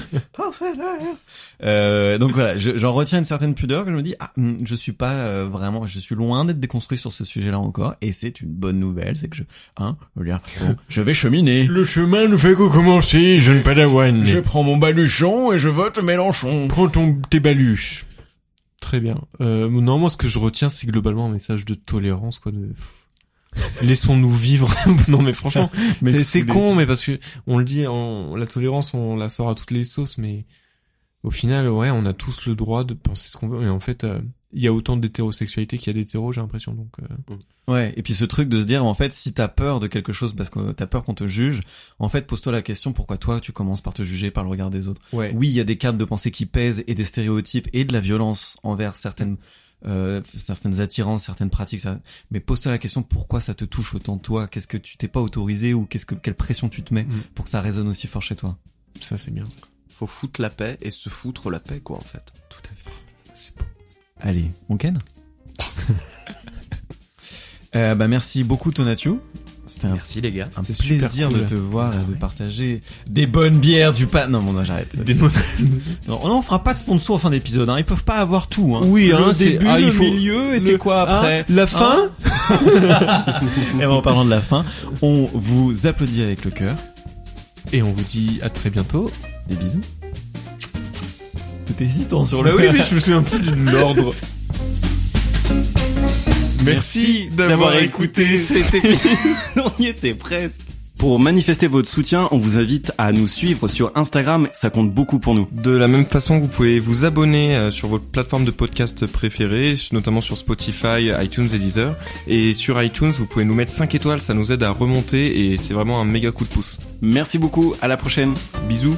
[SPEAKER 5] euh, donc voilà, je, j'en retiens une certaine pudeur que je me dis, ah, je suis pas euh, vraiment, je suis loin d'être déconstruit sur ce sujet-là encore, et c'est une bonne nouvelle, c'est que je, hein, je veux dire, bon, je vais cheminer.
[SPEAKER 4] Le chemin ne fait que commencer, jeune padawan.
[SPEAKER 5] Je prends mon baluchon et je vote Mélenchon.
[SPEAKER 4] Prends ton, tes baluches. Très bien. Euh, non, moi, ce que je retiens, c'est globalement un message de tolérance, quoi, de... Laissons-nous vivre. Non mais franchement, c'est, c'est con, mais parce que on le dit, on, la tolérance, on la sort à toutes les sauces, mais au final, ouais, on a tous le droit de penser ce qu'on veut. Et en fait, il euh, y a autant d'hétérosexualité qu'il y a d'hétéros, j'ai l'impression. Donc euh...
[SPEAKER 5] ouais. Et puis ce truc de se dire, en fait, si t'as peur de quelque chose parce que t'as peur qu'on te juge, en fait, pose-toi la question pourquoi toi tu commences par te juger par le regard des autres.
[SPEAKER 4] Ouais.
[SPEAKER 5] Oui, il y a des cadres de pensée qui pèsent et des stéréotypes et de la violence envers certaines. Euh, certaines attirances, certaines pratiques, ça... mais pose-toi la question pourquoi ça te touche autant toi, qu'est-ce que tu t'es pas autorisé ou qu'est-ce que quelle pression tu te mets mmh. pour que ça résonne aussi fort chez toi.
[SPEAKER 4] Ça c'est bien.
[SPEAKER 6] Faut foutre la paix et se foutre la paix quoi en fait.
[SPEAKER 5] Tout à fait. C'est beau. Allez, on ken. euh, bah merci beaucoup Tonatiuh. C'était un,
[SPEAKER 6] Merci les gars.
[SPEAKER 5] Un
[SPEAKER 6] C'était
[SPEAKER 5] plaisir
[SPEAKER 6] cool.
[SPEAKER 5] de te voir
[SPEAKER 6] ah,
[SPEAKER 5] et de
[SPEAKER 6] ouais.
[SPEAKER 5] partager des bonnes bières, du pain. Non, bon, non, j'arrête.
[SPEAKER 4] Des non,
[SPEAKER 5] non, on fera pas de sponsor en fin d'épisode. Hein. Ils peuvent pas avoir tout. Hein.
[SPEAKER 4] Oui,
[SPEAKER 5] le
[SPEAKER 4] hein,
[SPEAKER 5] début,
[SPEAKER 4] c'est ah,
[SPEAKER 5] le
[SPEAKER 4] il faut
[SPEAKER 5] milieu et
[SPEAKER 4] le...
[SPEAKER 5] c'est quoi après
[SPEAKER 4] ah, la fin.
[SPEAKER 5] Hein et en parlant de la fin, on vous applaudit avec le cœur
[SPEAKER 4] et on vous dit à très bientôt.
[SPEAKER 5] Des bisous. T'es hésitant sur le.
[SPEAKER 4] Bah oui, mais je me souviens plus de l'ordre. Merci d'avoir, d'avoir écouté cet épisode.
[SPEAKER 5] On y était presque. Pour manifester votre soutien, on vous invite à nous suivre sur Instagram, ça compte beaucoup pour nous.
[SPEAKER 7] De la même façon, vous pouvez vous abonner sur votre plateforme de podcast préférée, notamment sur Spotify, iTunes et Deezer. Et sur iTunes, vous pouvez nous mettre cinq étoiles, ça nous aide à remonter et c'est vraiment un méga coup de pouce.
[SPEAKER 5] Merci beaucoup, à la prochaine.
[SPEAKER 7] Bisous.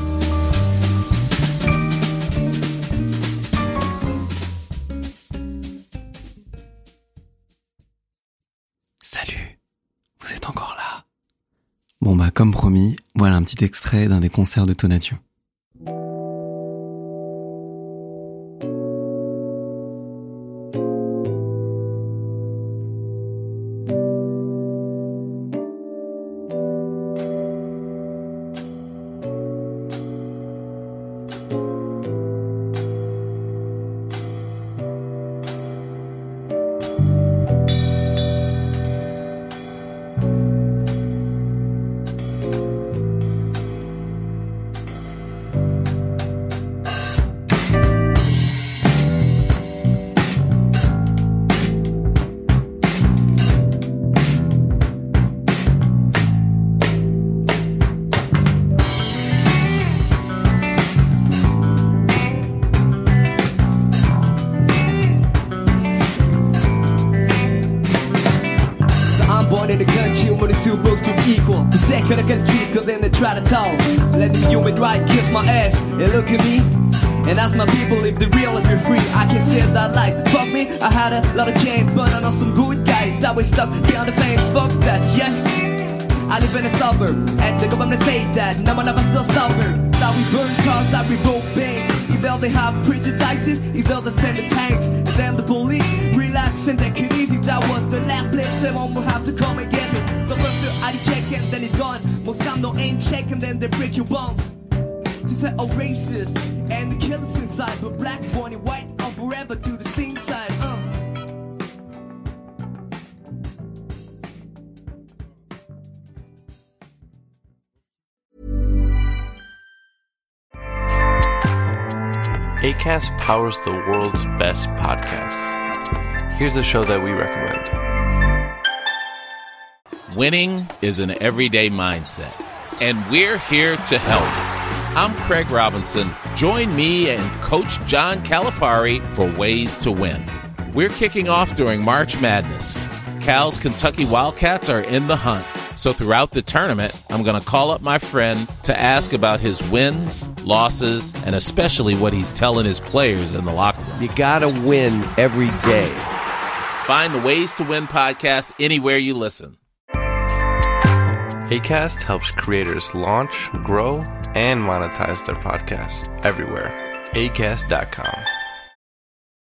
[SPEAKER 5] Salut, vous êtes encore là? Bon bah comme promis, voilà un petit extrait d'un des concerts de Tonatiuh.
[SPEAKER 8] take it against the streets, cause then they try to talk. Let the human right kiss my ass and look at me and ask my people if they're real, if you're free. I can say that like, fuck me, I had a lot of change, but I know some good guys that were stuck behind the flames. Fuck that, yes, I live in a suburb, and the government say that no one ever saw sober. That we burn cars, that we broke banks. Either they have prejudices, either they send the tanks, and then the police relax and take it easy. That was the last place someone will have to come and get me. So first the I D check and then it's gone. Most time no ain't check and then they break your bones. These are all racist and the killers inside, but black, born and white, on forever to the same side. Uh.
[SPEAKER 9] Acast powers the world's best podcasts. Here's a show that we recommend.
[SPEAKER 10] Winning is an everyday mindset, and we're here to help. I'm Craig Robinson. Join me and Coach John Calipari for Ways to Win. We're kicking off during March Madness. Cal's Kentucky Wildcats are in the hunt. So throughout the tournament, I'm going to call up my friend to ask about his wins, losses, and especially what he's telling his players in the locker room.
[SPEAKER 11] You got to win every day.
[SPEAKER 10] Find the Ways to Win podcast anywhere you listen.
[SPEAKER 9] Acast helps creators launch, grow, and monetize their podcasts everywhere. Acast dot com.